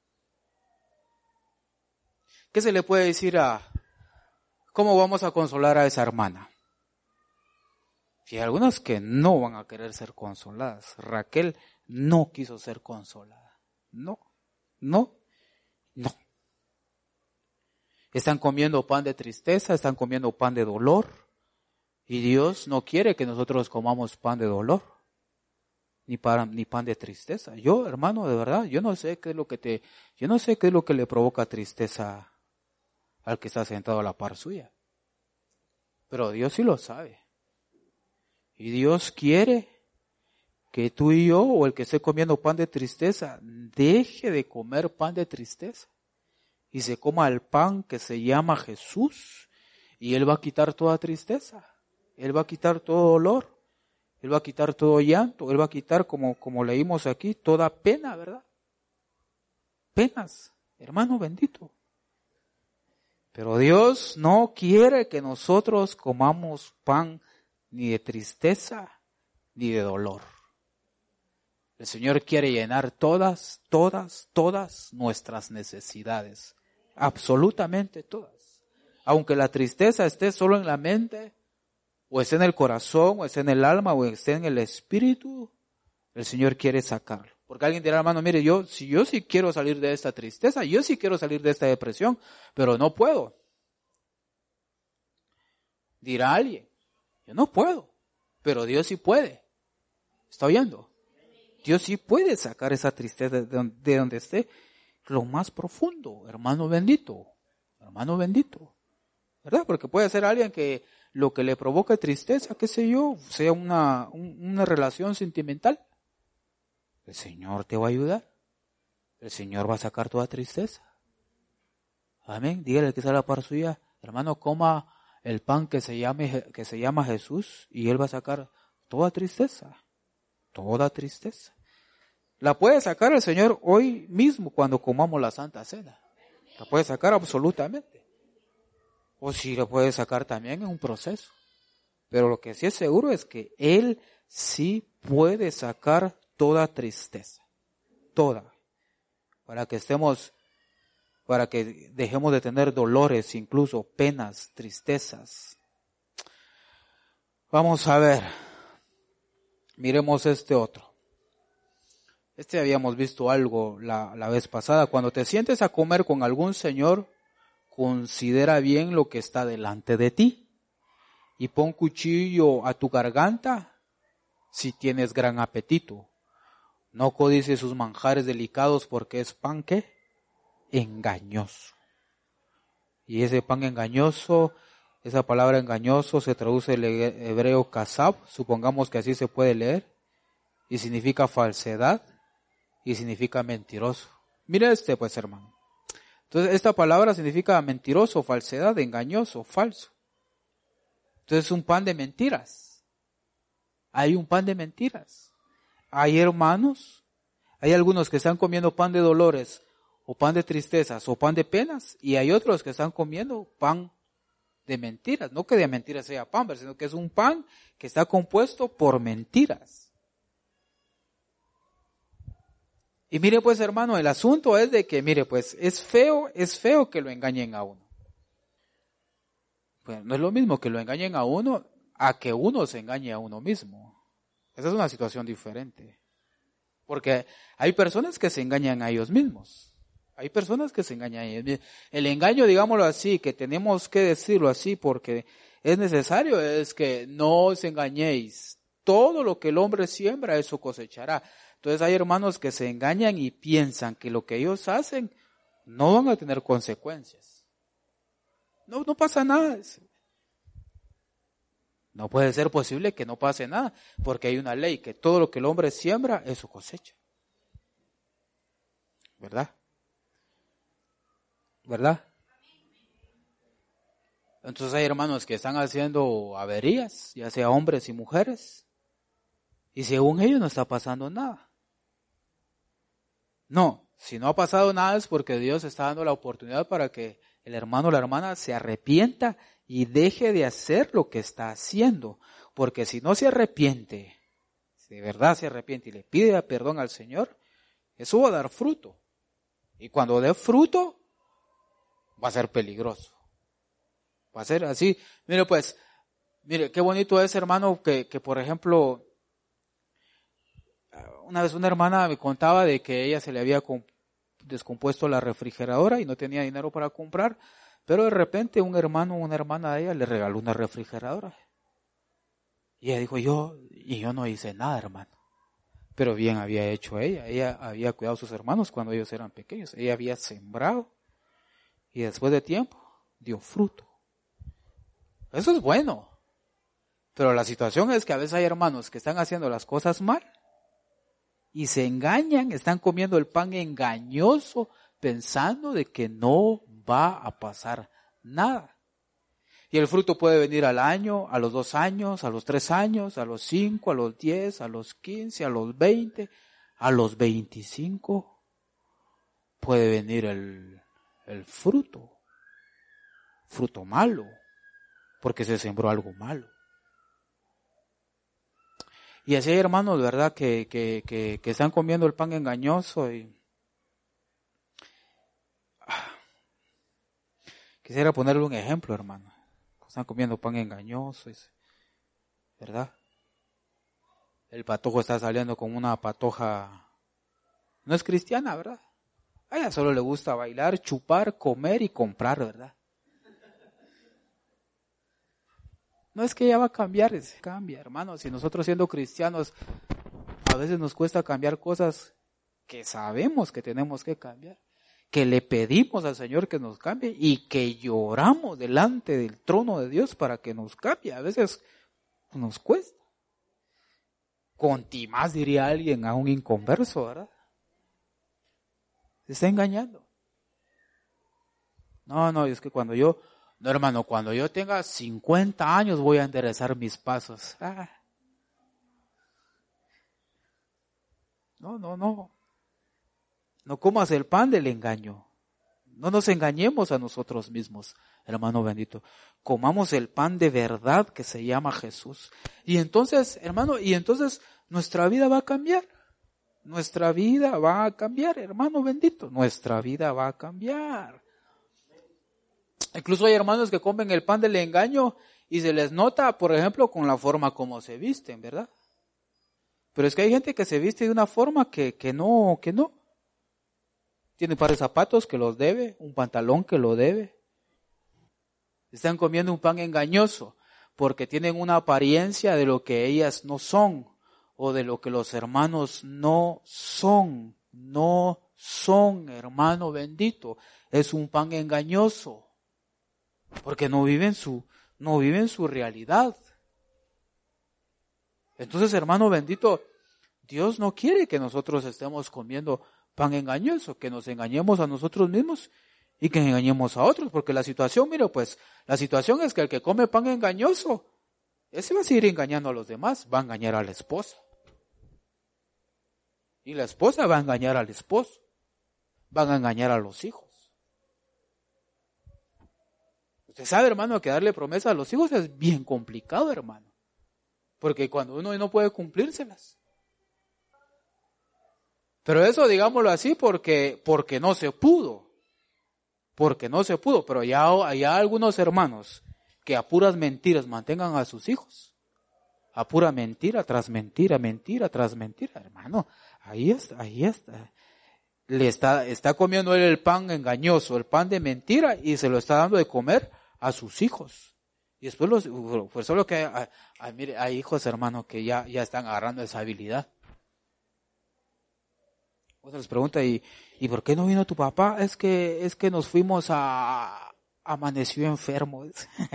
¿Qué se le puede decir a, cómo vamos a consolar a esa hermana? Si hay algunas que no van a querer ser consoladas. Raquel no quiso ser consolada. No, no, no. Están comiendo pan de tristeza, están comiendo pan de dolor. Y Dios no quiere que nosotros comamos pan de dolor, ni, para, ni pan de tristeza. Yo, hermano, de verdad, yo no sé qué es lo que te, yo no sé qué es lo que le provoca tristeza al que está sentado a la par suya. Pero Dios sí lo sabe. Y Dios quiere que tú y yo, o el que esté comiendo pan de tristeza, deje de comer pan de tristeza y se coma el pan que se llama Jesús, y Él va a quitar toda tristeza, Él va a quitar todo dolor, Él va a quitar todo llanto, Él va a quitar, como, como leímos aquí, toda pena, ¿verdad? Penas, hermano bendito. Pero Dios no quiere que nosotros comamos pan ni de tristeza ni de dolor. El Señor quiere llenar todas, todas, todas nuestras necesidades. Absolutamente todas. Aunque la tristeza esté solo en la mente, o esté en el corazón, o esté en el alma, o esté en el espíritu, el Señor quiere sacarlo. Porque alguien dirá, hermano, mire, yo, si yo sí quiero salir de esta tristeza, yo sí quiero salir de esta depresión, pero no puedo. Dirá alguien, yo no puedo, pero Dios sí puede. ¿Está oyendo? Dios sí puede sacar esa tristeza de donde, de donde esté, lo más profundo, hermano bendito, hermano bendito, ¿verdad? Porque puede ser alguien que lo que le provoque tristeza, qué sé yo, sea una, un, una relación sentimental. El Señor te va a ayudar. El Señor va a sacar toda tristeza. Amén. Dígale que está a la par suya, hermano, coma el pan que se llame, que se llama Jesús, y Él va a sacar toda tristeza. Toda tristeza. La puede sacar el Señor hoy mismo cuando comamos la Santa Cena. La puede sacar absolutamente. O si la puede sacar también en un proceso. Pero lo que sí es seguro es que Él sí puede sacar toda tristeza. Toda. Para que estemos, para que dejemos de tener dolores, incluso penas, tristezas. Vamos a ver. Miremos este otro. Este habíamos visto algo la, la vez pasada. Cuando te sientes a comer con algún señor, considera bien lo que está delante de ti. Y pon cuchillo a tu garganta si tienes gran apetito. No codicies sus manjares delicados porque es pan, ¿qué? Engañoso. Y ese pan engañoso, esa palabra engañoso se traduce en hebreo kasab, supongamos que así se puede leer, y significa falsedad, y significa mentiroso. Mira este pues, hermano. Entonces esta palabra significa mentiroso, falsedad, engañoso, falso. Entonces es un pan de mentiras. Hay un pan de mentiras. Hay hermanos, hay algunos que están comiendo pan de dolores, o pan de tristezas, o pan de penas, y hay otros que están comiendo pan de mentiras. No que de mentiras sea pan, sino que es un pan que está compuesto por mentiras. Y mire pues, hermano, el asunto es de que, mire pues, es feo, es feo que lo engañen a uno. Pues no es lo mismo que lo engañen a uno a que uno se engañe a uno mismo. Esa es una situación diferente. Porque hay personas que se engañan a ellos mismos. Hay personas que se engañan a ellos mismos. El engaño, digámoslo así, que tenemos que decirlo así porque es necesario, es que no os engañéis. Todo lo que el hombre siembra, eso cosechará. Entonces hay hermanos que se engañan y piensan que lo que ellos hacen no van a tener consecuencias. No, no pasa nada. No puede ser posible que no pase nada, porque hay una ley que todo lo que el hombre siembra, eso cosecha. ¿Verdad? ¿Verdad? Entonces hay hermanos que están haciendo averías, ya sea hombres y mujeres, y según ellos no está pasando nada. No, si no ha pasado nada es porque Dios está dando la oportunidad para que el hermano o la hermana se arrepienta y deje de hacer lo que está haciendo. Porque si no se arrepiente, si de verdad se arrepiente y le pide perdón al Señor, eso va a dar fruto. Y cuando dé fruto, va a ser peligroso. Va a ser así. Mire pues, mire, qué bonito es, hermano, que, que por ejemplo, una vez una hermana me contaba de que ella se le había descompuesto la refrigeradora y no tenía dinero para comprar, pero de repente un hermano o una hermana de ella le regaló una refrigeradora. Y ella dijo, yo, y yo no hice nada, hermano. Pero bien había hecho ella. Ella había cuidado a sus hermanos cuando ellos eran pequeños. Ella había sembrado y después de tiempo dio fruto. Eso es bueno. Pero la situación es que a veces hay hermanos que están haciendo las cosas mal y se engañan, están comiendo el pan engañoso, pensando de que no va a pasar nada. Y el fruto puede venir al año, a los dos años, a los tres años, a los cinco, a los diez, a los quince, a los veinte, a los veinticinco. Puede venir el, el fruto, fruto malo, porque se sembró algo malo. Y así hay hermanos, de verdad, que, que, que, que están comiendo el pan engañoso y quisiera ponerle un ejemplo, hermano. Están comiendo pan engañoso, ¿verdad? El patojo está saliendo con una patoja, no es cristiana, ¿verdad? A ella solo le gusta bailar, chupar, comer y comprar, ¿verdad? No es que ella va a cambiar, es, cambia, hermano. Si nosotros siendo cristianos, a veces nos cuesta cambiar cosas que sabemos que tenemos que cambiar, que le pedimos al Señor que nos cambie y que lloramos delante del trono de Dios para que nos cambie. A veces nos cuesta. Contimás, diría alguien, a un inconverso, ¿verdad? Se está engañando. No, no, es que cuando yo, no hermano, cuando yo tenga cincuenta años voy a enderezar mis pasos. Ah. No, no, no. No comas el pan del engaño. No nos engañemos a nosotros mismos, hermano bendito. Comamos el pan de verdad que se llama Jesús. Y entonces, hermano, y entonces nuestra vida va a cambiar. Nuestra vida va a cambiar, hermano bendito. Nuestra vida va a cambiar. Incluso hay hermanos que comen el pan del engaño y se les nota, por ejemplo, con la forma como se visten, ¿verdad? Pero es que hay gente que se viste de una forma que, que no, que no. Tiene un par de zapatos que los debe, un pantalón que lo debe. Están comiendo un pan engañoso porque tienen una apariencia de lo que ellas no son o de lo que los hermanos no son. No son, hermano bendito. Es un pan engañoso porque no viven su, no viven su realidad. Entonces, hermano bendito, Dios no quiere que nosotros estemos comiendo pan engañoso, que nos engañemos a nosotros mismos y que engañemos a otros, porque la situación, mire pues, la situación es que el que come pan engañoso, ese va a seguir engañando a los demás, va a engañar a la esposa. Y la esposa va a engañar al esposo, van a engañar a los hijos. Usted sabe, hermano, que darle promesa a los hijos es bien complicado, hermano, porque cuando uno no puede cumplírselas. Pero eso, digámoslo así, porque, porque no se pudo. Porque no se pudo. Pero ya hay algunos hermanos que a puras mentiras mantengan a sus hijos. A pura mentira tras mentira, mentira tras mentira. Hermano, ahí está, ahí está. Le está, está comiendo él el pan engañoso, el pan de mentira, y se lo está dando de comer a sus hijos. Y después los, pues solo que hay, hay, mire, hay hijos, hermano, que ya, ya están agarrando esa habilidad. Otra les pregunta, ¿y, ¿y por qué no vino tu papá? Es que, es que nos fuimos a, amaneció enfermo.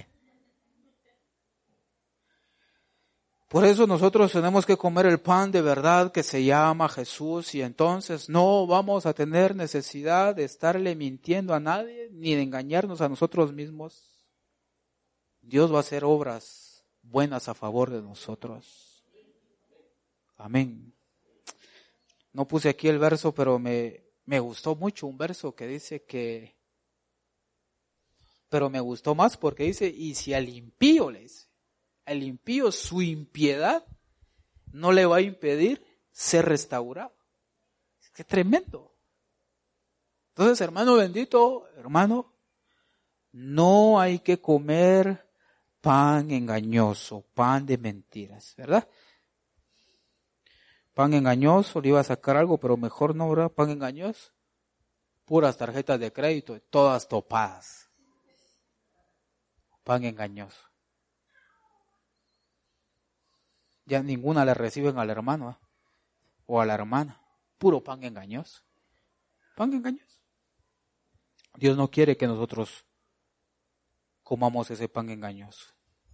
Por eso nosotros tenemos que comer el pan de verdad que se llama Jesús, y entonces no vamos a tener necesidad de estarle mintiendo a nadie, ni de engañarnos a nosotros mismos. Dios va a hacer obras buenas a favor de nosotros. Amén. No puse aquí el verso, pero me, me gustó mucho un verso que dice que, pero me gustó más porque dice, y si al impío le dice, al impío su impiedad no le va a impedir ser restaurado. ¡Qué tremendo! Entonces, hermano bendito, hermano, no hay que comer pan engañoso, pan de mentiras, ¿verdad? Pan engañoso, le iba a sacar algo, pero mejor no, ¿verdad? Pan engañoso. Puras tarjetas de crédito, todas topadas. Pan engañoso. Ya ninguna le reciben al hermano, ¿eh? O a la hermana. Puro pan engañoso. Pan engañoso. Dios no quiere que nosotros comamos ese pan engañoso.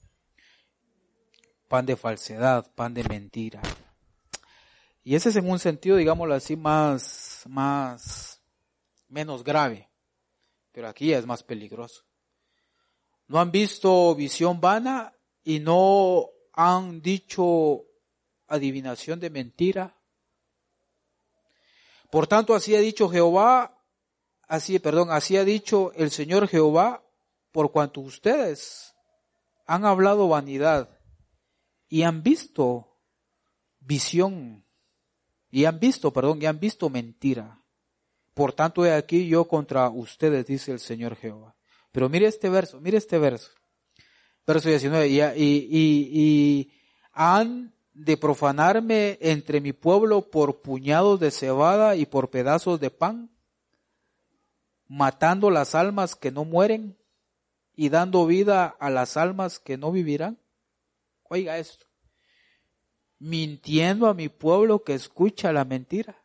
Pan de falsedad, pan de mentira. Y ese es en un sentido, digámoslo así, más, más, menos grave, pero aquí ya es más peligroso. No han visto visión vana y no han dicho adivinación de mentira. Por tanto, así ha dicho Jehová, así, perdón, así ha dicho el Señor Jehová, por cuanto ustedes han hablado vanidad y han visto visión, y han visto, perdón, y han visto mentira. Por tanto, he aquí yo contra ustedes, dice el Señor Jehová. Pero mire este verso, mire este verso. Verso diecinueve, y, y, y, y han de profanarme entre mi pueblo por puñados de cebada y por pedazos de pan, matando las almas que no mueren y dando vida a las almas que no vivirán. Oiga esto, mintiendo a mi pueblo que escucha la mentira.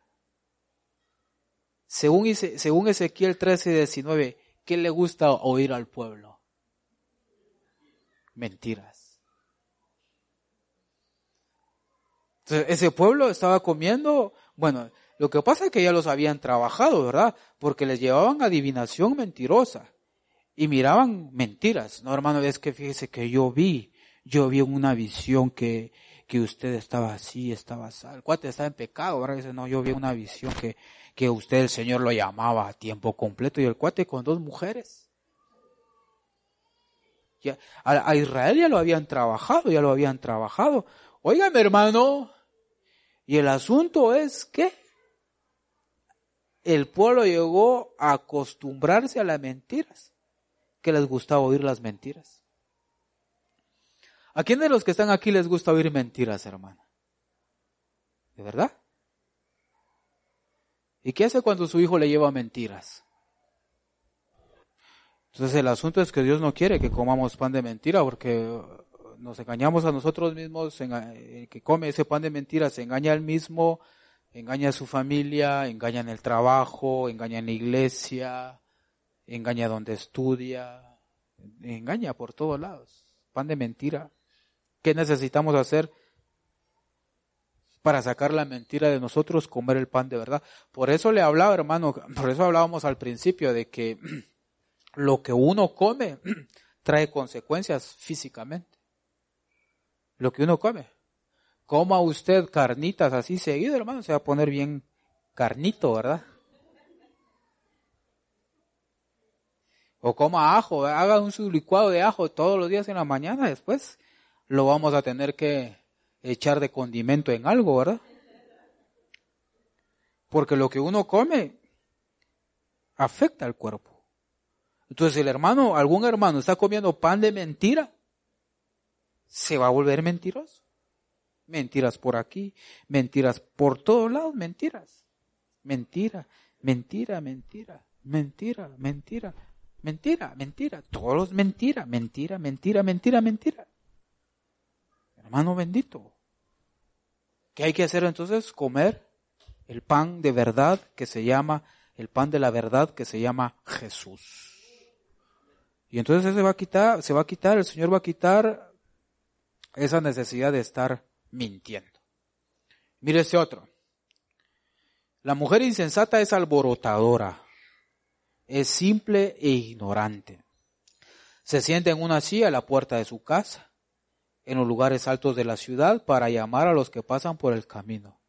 Según, según Ezequiel trece, diecinueve, ¿qué le gusta oír al pueblo? Mentiras. Entonces, ese pueblo estaba comiendo, bueno, lo que pasa es que ya los habían trabajado, ¿verdad? Porque les llevaban adivinación mentirosa y miraban mentiras. No, hermano, es que fíjese que yo vi, yo vi una visión que, que usted estaba así, estaba así. El cuate estaba en pecado, ¿verdad? Dice, no, yo vi una visión que, que usted, el Señor, lo llamaba a tiempo completo y el cuate con dos mujeres. Ya, a, a Israel ya lo habían trabajado, ya lo habían trabajado. Óigame, hermano, y el asunto es que el pueblo llegó a acostumbrarse a las mentiras, que les gustaba oír las mentiras. ¿A quién de los que están aquí les gusta oír mentiras, hermano? ¿De verdad? ¿Y qué hace cuando su hijo le lleva mentiras? Entonces el asunto es que Dios no quiere que comamos pan de mentira, porque nos engañamos a nosotros mismos. El que come ese pan de mentira se engaña a él mismo, engaña a su familia, engaña en el trabajo, engaña en la iglesia, engaña donde estudia, engaña por todos lados. Pan de mentira. ¿Qué necesitamos hacer para sacar la mentira de nosotros? Comer el pan de verdad. Por eso le hablaba, hermano, por eso hablábamos al principio de que lo que uno come trae consecuencias físicamente. Lo que uno come. Coma usted carnitas así seguido, hermano, se va a poner bien carnito, ¿verdad? O coma ajo, haga un su licuado de ajo todos los días en la mañana, después lo vamos a tener que echar de condimento en algo, ¿verdad? Porque lo que uno come afecta al cuerpo. Entonces, si el hermano, algún hermano está comiendo pan de mentira, se va a volver mentiroso. Mentiras por aquí, mentiras por todos lados, mentiras. Mentira, mentira, mentira, mentira, mentira, mentira, mentira. Todos mentira, mentira, mentira, mentira, mentira. Hermano bendito. ¿Qué hay que hacer entonces? Comer el pan de verdad que se llama, el pan de la verdad que se llama Jesús. Y entonces se va a quitar, se va a quitar, el Señor va a quitar esa necesidad de estar mintiendo. Mire este otro. La mujer insensata es alborotadora, es simple e ignorante. Se sienta en una silla a la puerta de su casa, en los lugares altos de la ciudad, para llamar a los que pasan por el camino.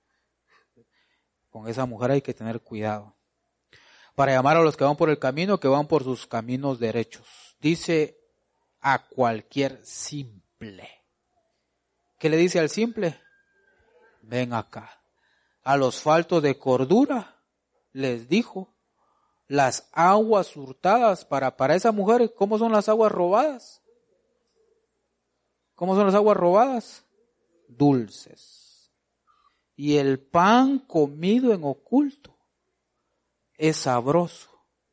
Con esa mujer hay que tener cuidado. Para llamar a los que van por el camino, que van por sus caminos derechos. Dice a cualquier simple. ¿Qué le dice al simple? Ven acá. A los faltos de cordura les dijo, las aguas hurtadas para, para esa mujer, ¿cómo son las aguas robadas? ¿Cómo son las aguas robadas? Dulces. Y el pan comido en oculto es sabroso.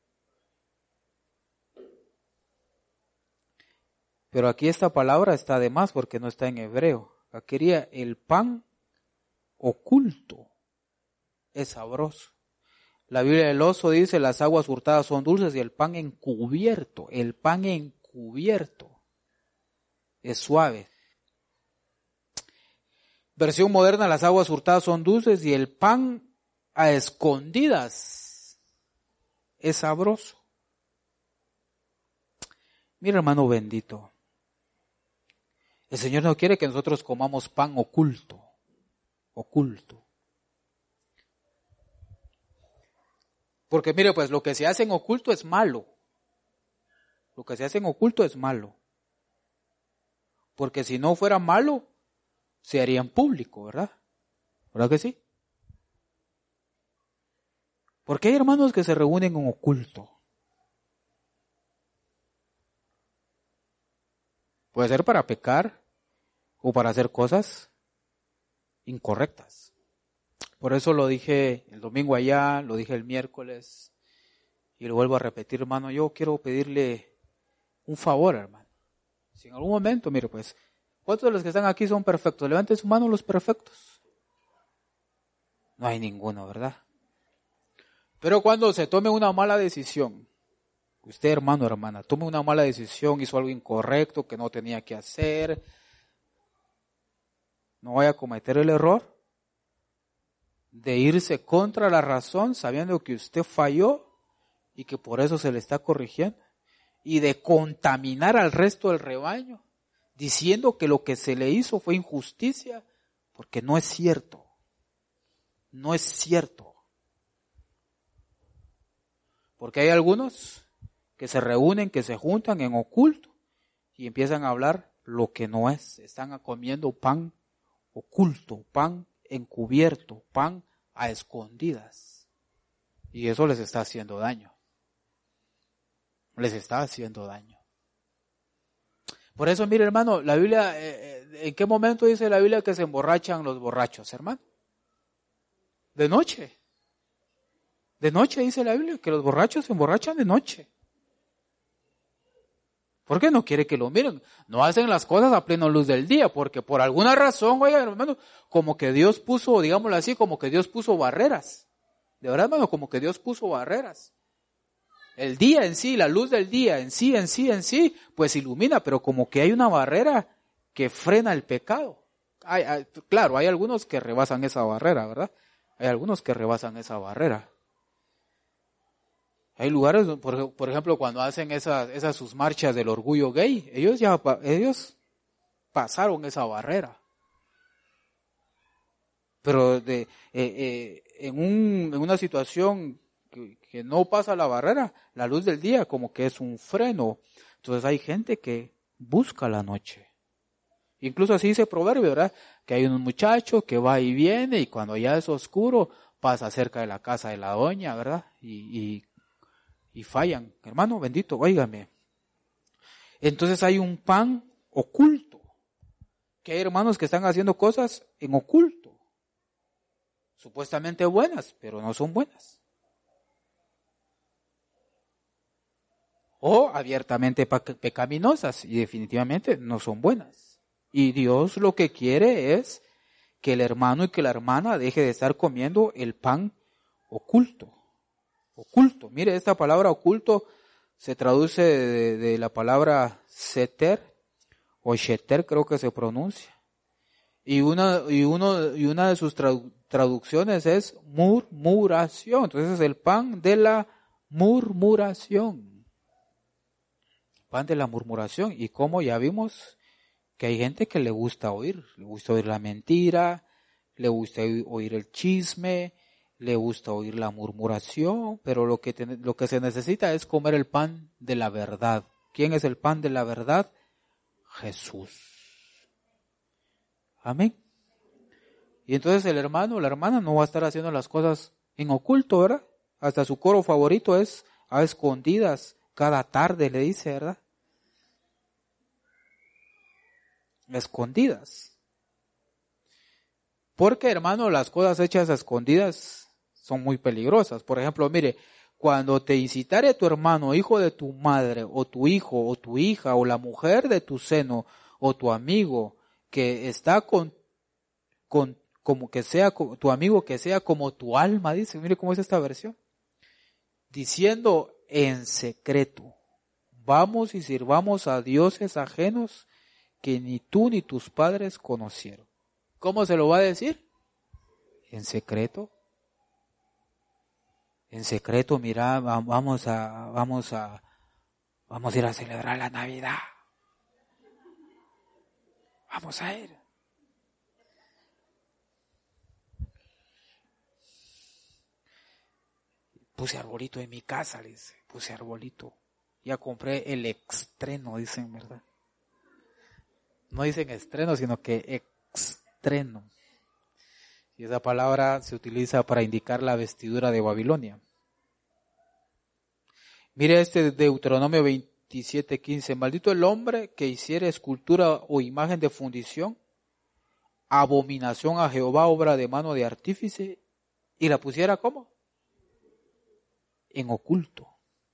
Pero aquí esta palabra está de más porque no está en hebreo. Aquí quería el pan oculto es sabroso. La Biblia del Oso dice las aguas hurtadas son dulces y el pan encubierto, el pan encubierto es suave. Versión moderna, las aguas hurtadas son dulces y el pan a escondidas es sabroso. Mira, hermano bendito, el Señor no quiere que nosotros comamos pan oculto, oculto. Porque mire, pues lo que se hace en oculto es malo. Lo que se hace en oculto es malo. Porque si no fuera malo, se haría en público, ¿verdad? ¿Verdad que sí? Porque hay hermanos que se reúnen en oculto. Puede ser para pecar o para hacer cosas incorrectas. Por eso lo dije el domingo allá, lo dije el miércoles y lo vuelvo a repetir, hermano. Yo quiero pedirle un favor, hermano. Si en algún momento, mire pues, ¿cuántos de los que están aquí son perfectos? Levanten su mano los perfectos. No hay ninguno, ¿verdad? Pero cuando se tome una mala decisión, usted, hermano, hermana, tome una mala decisión, hizo algo incorrecto que no tenía que hacer, no vaya a cometer el error de irse contra la razón sabiendo que usted falló y que por eso se le está corrigiendo, y de contaminar al resto del rebaño diciendo que lo que se le hizo fue injusticia, porque no es cierto, no es cierto. Porque hay algunos que se reúnen, que se juntan en oculto y empiezan a hablar lo que no es. Están comiendo pan oculto, pan encubierto, pan a escondidas. Y eso les está haciendo daño. Les está haciendo daño. Por eso, mire, hermano, la Biblia, eh, ¿en qué momento dice la Biblia que se emborrachan los borrachos, hermano? De noche. De noche dice la Biblia que los borrachos se emborrachan de noche. ¿Por qué no quiere que lo miren? No hacen las cosas a plena luz del día, porque por alguna razón, oiga, hermano, como que Dios puso, digámoslo así, como que Dios puso barreras. De verdad, hermano, como que Dios puso barreras. El día en sí, la luz del día en sí, en sí, en sí, pues ilumina, pero como que hay una barrera que frena el pecado. Hay, hay, claro, hay algunos que rebasan esa barrera, ¿verdad? Hay algunos que rebasan esa barrera. Hay lugares, por, por ejemplo, cuando hacen esas, esas sus marchas del orgullo gay, ellos ya, ellos pasaron esa barrera. Pero de, eh, eh, en un, en una situación que, que no pasa la barrera, la luz del día como que es un freno. Entonces hay gente que busca la noche. Incluso así dice el proverbio, ¿verdad? Que hay un muchacho que va y viene y cuando ya es oscuro pasa cerca de la casa de la doña, ¿verdad? Y, y Y fallan. Hermano bendito, óigame. Entonces hay un pan oculto. Que hay hermanos que están haciendo cosas en oculto. Supuestamente buenas, pero no son buenas. O abiertamente pecaminosas y definitivamente no son buenas. Y Dios lo que quiere es que el hermano y que la hermana deje de estar comiendo el pan oculto. Oculto. Mire, esta palabra oculto se traduce de, de la palabra seter o sheter, creo que se pronuncia. Y una, y uno, y una de sus tradu- traducciones es murmuración. Entonces es el pan de la murmuración. Pan de la murmuración. Y como ya vimos que hay gente que le gusta oír, le gusta oír la mentira, le gusta oír el chisme, le gusta oír la murmuración, pero lo que, te, lo que se necesita es comer el pan de la verdad. ¿Quién es el pan de la verdad? Jesús. Amén. Y entonces el hermano o la hermana no va a estar haciendo las cosas en oculto, ¿verdad? Hasta su coro favorito es a escondidas, cada tarde le dice, ¿verdad? Escondidas. Porque, hermano, las cosas hechas a escondidas son muy peligrosas. Por ejemplo, mire, cuando te incitare tu hermano, hijo de tu madre, o tu hijo, o tu hija, o la mujer de tu seno, o tu amigo, que está con, con, como que sea, tu amigo que sea como tu alma, dice, mire cómo es esta versión, diciendo en secreto, vamos y sirvamos a dioses ajenos que ni tú ni tus padres conocieron. ¿Cómo se lo va a decir? En secreto. En secreto, mira, vamos a, vamos a, vamos a ir a celebrar la Navidad. Vamos a ir. Puse arbolito en mi casa, le dice, puse arbolito. Ya compré el estreno, dicen, ¿verdad? No dicen estreno, sino que extreno. Y esa palabra se utiliza para indicar la vestidura de Babilonia. Mire este Deuteronomio veintisiete quince. Maldito el hombre que hiciere escultura o imagen de fundición, abominación a Jehová, obra de mano de artífice, y la pusiera ¿cómo? En oculto.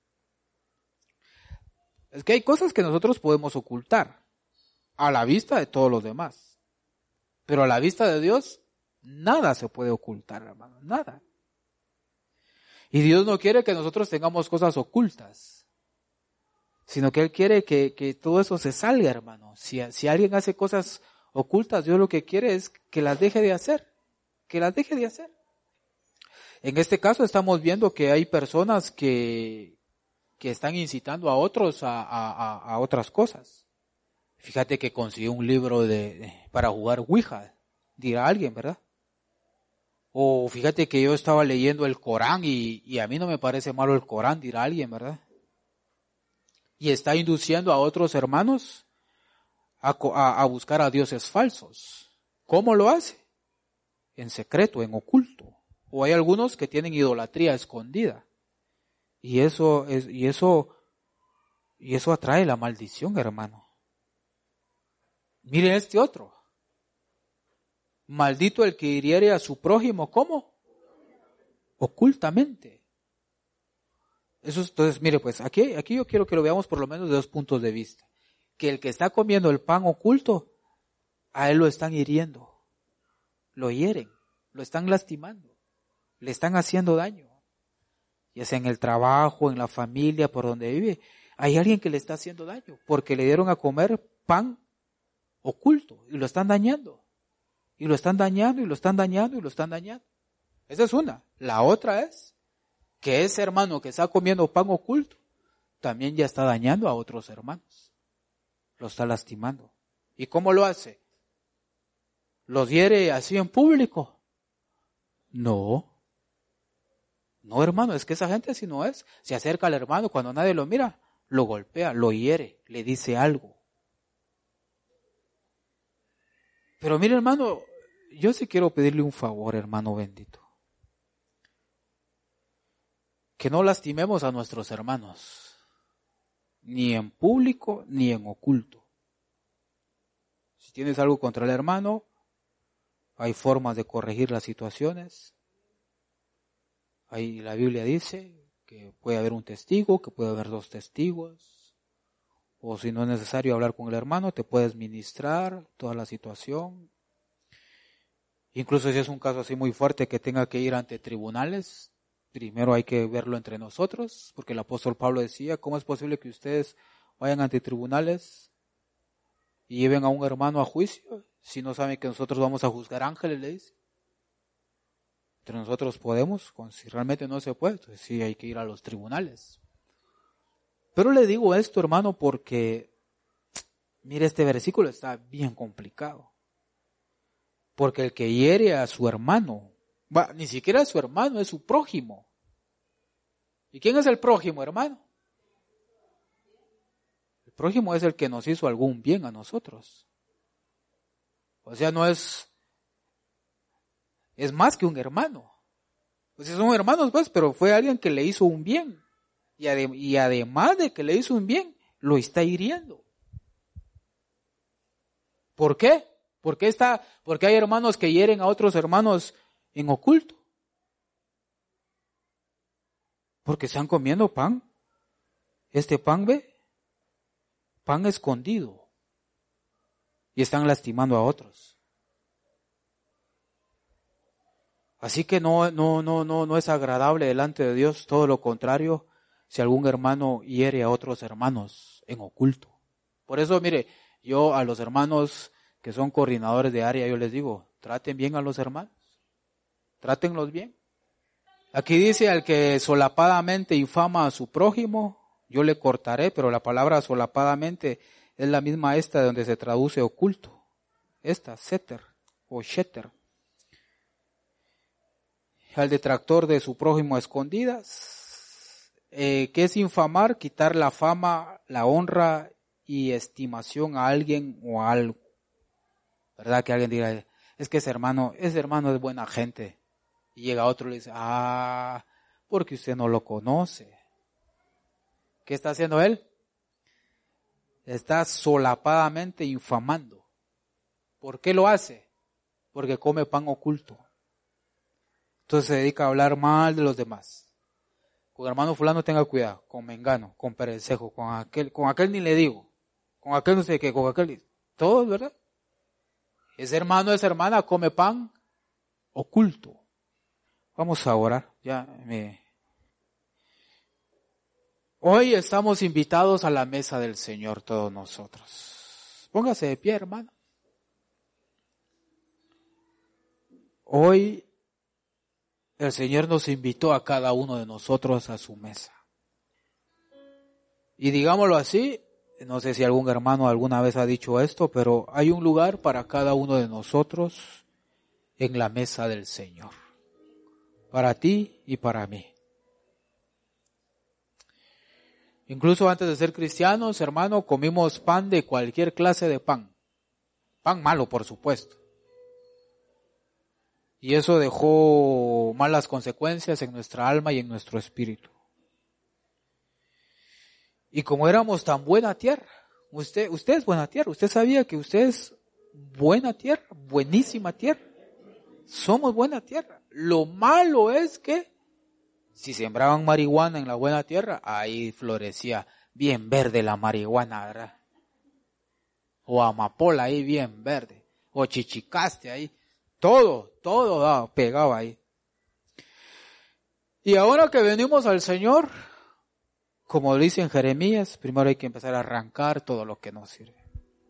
Es que hay cosas que nosotros podemos ocultar a la vista de todos los demás. Pero a la vista de Dios, nada se puede ocultar, hermano, nada. Y Dios no quiere que nosotros tengamos cosas ocultas, sino que Él quiere que, que todo eso se salga, hermano. Si, si alguien hace cosas ocultas, Dios lo que quiere es que las deje de hacer, que las deje de hacer. En este caso estamos viendo que hay personas que, que están incitando a otros a, a, a otras cosas. Fíjate que consiguió un libro de, de para jugar Ouija, dirá alguien, ¿verdad? O fíjate que yo estaba leyendo el Corán y, y a mí no me parece malo el Corán, dirá alguien, ¿verdad? Y está induciendo a otros hermanos a, a, a buscar a dioses falsos. ¿Cómo lo hace? En secreto, en oculto. O hay algunos que tienen idolatría escondida. Y eso es, y eso, y eso atrae la maldición, hermano. Miren este otro. Maldito el que hiriere a su prójimo, ¿cómo? Ocultamente. Eso es, entonces, mire, pues aquí, aquí yo quiero que lo veamos por lo menos de dos puntos de vista. Que el que está comiendo el pan oculto, a él lo están hiriendo. Lo hieren, lo están lastimando, le están haciendo daño. Ya sea en el trabajo, en la familia, por donde vive. Hay alguien que le está haciendo daño porque le dieron a comer pan oculto y lo están dañando. Y lo están dañando, y lo están dañando, y lo están dañando. Esa es una. La otra es que ese hermano que está comiendo pan oculto también ya está dañando a otros hermanos. Lo está lastimando. ¿Y cómo lo hace? ¿Los hiere así en público? No. No, hermano, es que esa gente así no es. Se acerca al hermano cuando nadie lo mira, lo golpea, lo hiere, le dice algo. Pero mire, hermano, yo sí quiero pedirle un favor, hermano bendito. Que no lastimemos a nuestros hermanos, ni en público ni en oculto. Si tienes algo contra el hermano, hay formas de corregir las situaciones. Ahí la Biblia dice que puede haber un testigo, que puede haber dos testigos. O si no es necesario hablar con el hermano, te puedes ministrar toda la situación. Incluso si es un caso así muy fuerte que tenga que ir ante tribunales, primero hay que verlo entre nosotros, porque el apóstol Pablo decía, ¿cómo es posible que ustedes vayan ante tribunales y lleven a un hermano a juicio si no saben que nosotros vamos a juzgar ángeles? Le dice. Entre nosotros podemos, si realmente no se puede, entonces sí hay que ir a los tribunales. Pero le digo esto, hermano, porque, mire, este versículo está bien complicado. Porque el que hiere a su hermano, va, ni siquiera es su hermano, es su prójimo. ¿Y quién es el prójimo, hermano? El prójimo es el que nos hizo algún bien a nosotros. O sea, no es, es más que un hermano. Pues son hermanos, pues, pero fue alguien que le hizo un bien. Y, adem- y además de que le hizo un bien, lo está hiriendo. ¿Por qué? ¿Por qué está, porque hay hermanos que hieren a otros hermanos en oculto? Porque están comiendo pan. Este pan, ve, pan escondido. Y están lastimando a otros. Así que no, no, no, no, no es agradable delante de Dios, todo lo contrario. Si algún hermano hiere a otros hermanos en oculto. Por eso, mire, yo a los hermanos que son coordinadores de área, yo les digo, traten bien a los hermanos. Trátenlos bien. Aquí dice: al que solapadamente infama a su prójimo, yo le cortaré, pero la palabra solapadamente es la misma esta de donde se traduce oculto. Esta, seter o sheter. Al detractor de su prójimo a escondidas. Eh, ¿Qué es infamar? Quitar la fama, la honra y estimación a alguien o a algo. ¿Verdad? Que alguien diga, es que ese hermano, ese hermano es buena gente. Y llega otro y le dice, ah, porque usted no lo conoce. ¿Qué está haciendo él? Está solapadamente infamando. ¿Por qué lo hace? Porque come pan oculto. Entonces se dedica a hablar mal de los demás. Con hermano fulano tenga cuidado, con mengano, con perecejo, con aquel, con aquel ni le digo, con aquel no sé qué, con aquel, todos, ¿verdad? Ese hermano, esa hermana come pan oculto. Vamos a orar, ya me... Hoy estamos invitados a la mesa del Señor todos nosotros. Póngase de pie, hermano. Hoy el Señor nos invitó a cada uno de nosotros a su mesa. Y digámoslo así, no sé si algún hermano alguna vez ha dicho esto, pero hay un lugar para cada uno de nosotros en la mesa del Señor. Para ti y para mí. Incluso antes de ser cristianos, hermano, comimos pan de cualquier clase de pan. Pan malo, por supuesto. Y eso dejó malas consecuencias en nuestra alma y en nuestro espíritu. Y como éramos tan buena tierra, usted, usted es buena tierra, usted sabía que usted es buena tierra, buenísima tierra. Somos buena tierra. Lo malo es que si sembraban marihuana en la buena tierra, ahí florecía bien verde la marihuana, ¿verdad? O amapola ahí bien verde, o chichicaste ahí. Todo, todo ah, pegaba ahí. Y ahora que venimos al Señor, como dice en Jeremías, primero hay que empezar a arrancar todo lo que nos sirve.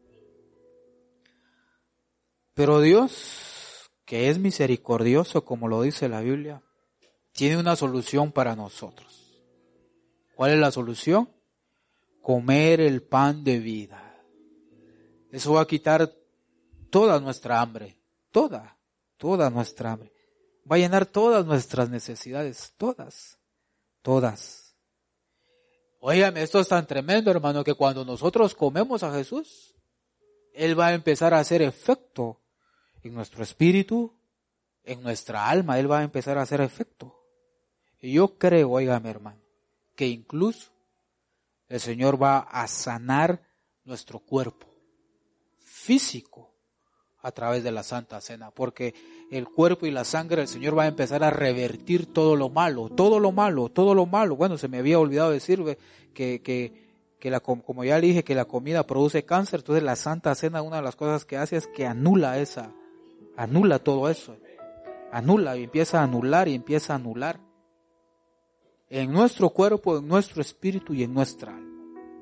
Pero Dios, que es misericordioso, como lo dice la Biblia, tiene una solución para nosotros. ¿Cuál es la solución? Comer el pan de vida. Eso va a quitar toda nuestra hambre, toda. Toda nuestra hambre. Va a llenar todas nuestras necesidades. Todas. Todas. Óigame, esto es tan tremendo, hermano, que cuando nosotros comemos a Jesús, Él va a empezar a hacer efecto en nuestro espíritu, en nuestra alma. Él va a empezar a hacer efecto. Y yo creo, óigame, hermano, que incluso el Señor va a sanar nuestro cuerpo físico a través de la Santa Cena, porque el cuerpo y la sangre del Señor va a empezar a revertir todo lo malo, todo lo malo, todo lo malo. Bueno, se me había olvidado decirle que, que, que la, como ya le dije, que la comida produce cáncer. Entonces la Santa Cena, una de las cosas que hace es que anula esa, anula todo eso, anula y empieza a anular y empieza a anular en nuestro cuerpo, en nuestro espíritu y en nuestra alma.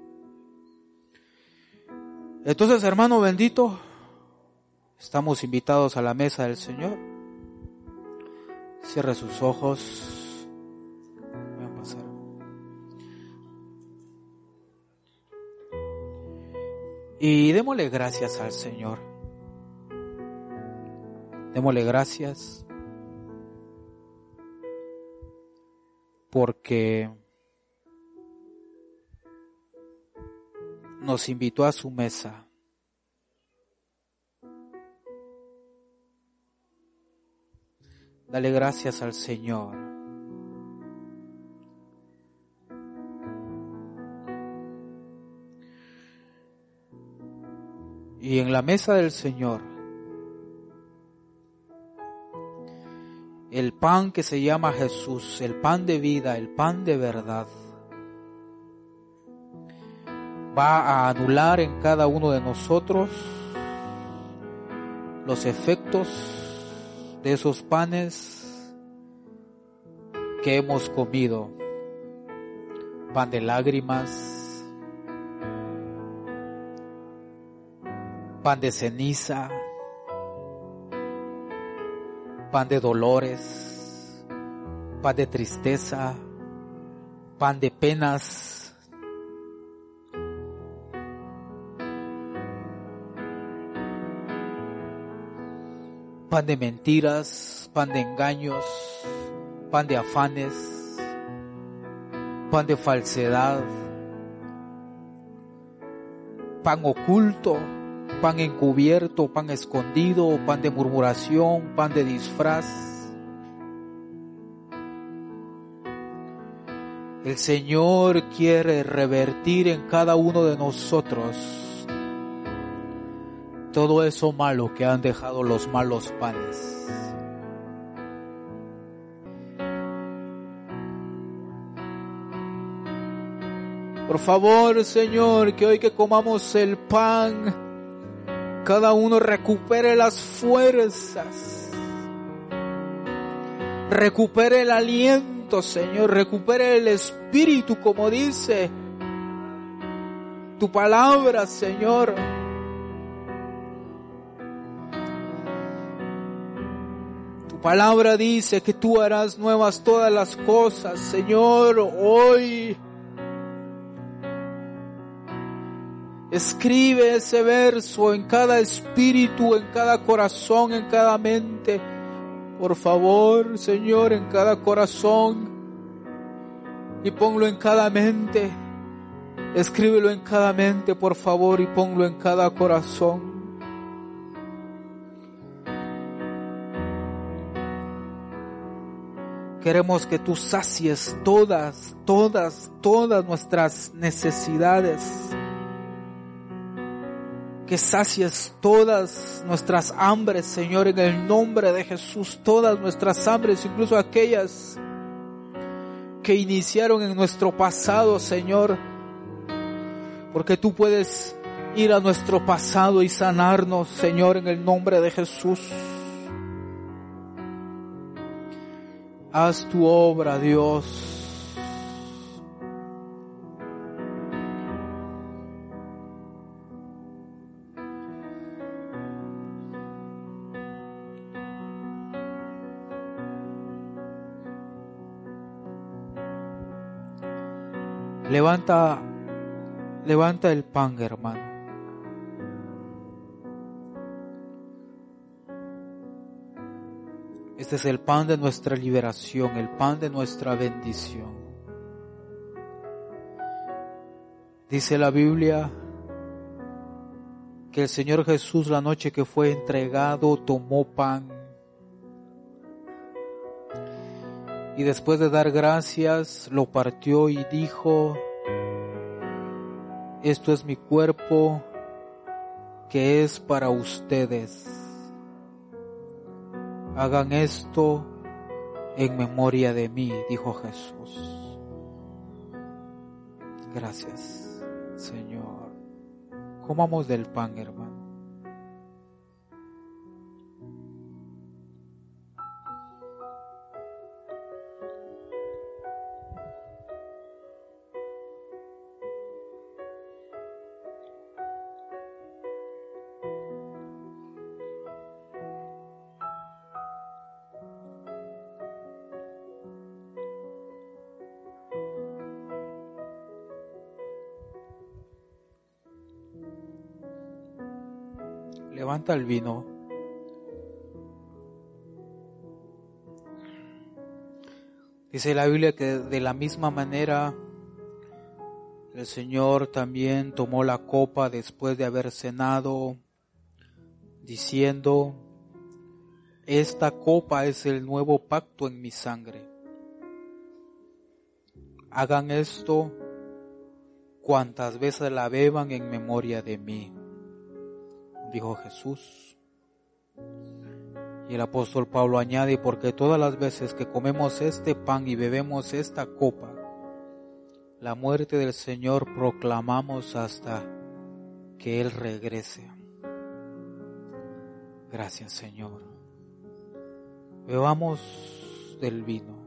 Entonces, hermano bendito, estamos invitados a la mesa del Señor. Cierre sus ojos. Voy a pasar. Y démosle gracias al Señor. Démosle gracias porque nos invitó a su mesa. Dale gracias al Señor. Y en la mesa del Señor, el pan que se llama Jesús, el pan de vida, el pan de verdad, va a anular en cada uno de nosotros los efectos de esos panes que hemos comido. Pan de lágrimas, pan de ceniza, pan de dolores, pan de tristeza, pan de penas, pan de mentiras, pan de engaños, pan de afanes, pan de falsedad, pan oculto, pan encubierto, pan escondido, pan de murmuración, pan de disfraz. El Señor quiere revertir en cada uno de nosotros todo eso malo que han dejado los malos panes. Por favor, Señor, que hoy que comamos el pan, cada uno recupere las fuerzas, recupere el aliento, Señor, recupere el espíritu, como dice tu palabra, Señor. Tu palabra dice que tú harás nuevas todas las cosas, Señor. Hoy escribe ese verso en cada espíritu, en cada corazón, en cada mente. Por favor, Señor, en cada corazón. Y ponlo en cada mente. Escríbelo en cada mente, por favor, y ponlo en cada corazón. Queremos que tú sacies todas, todas, todas nuestras necesidades. Que sacies todas nuestras hambres, Señor, en el nombre de Jesús. Todas nuestras hambres, incluso aquellas que iniciaron en nuestro pasado, Señor. Porque tú puedes ir a nuestro pasado y sanarnos, Señor, en el nombre de Jesús. Haz tu obra, Dios. Levanta, levanta el pan, hermano. Este es el pan de nuestra liberación, el pan de nuestra bendición. Dice la Biblia que el Señor Jesús, la noche que fue entregado, tomó pan. Y después de dar gracias, lo partió y dijo: esto es mi cuerpo que es para ustedes. Hagan esto en memoria de mí, dijo Jesús. Gracias, Señor. Comamos del pan, hermano. Levanta el vino. Dice la Biblia que de la misma manera el Señor también tomó la copa después de haber cenado, diciendo: esta copa es el nuevo pacto en mi sangre. Hagan esto cuantas veces la beban en memoria de mí, dijo Jesús. Y el apóstol Pablo añade: porque todas las veces que comemos este pan y bebemos esta copa, la muerte del Señor proclamamos hasta que Él regrese. Gracias, Señor. Bebamos del vino.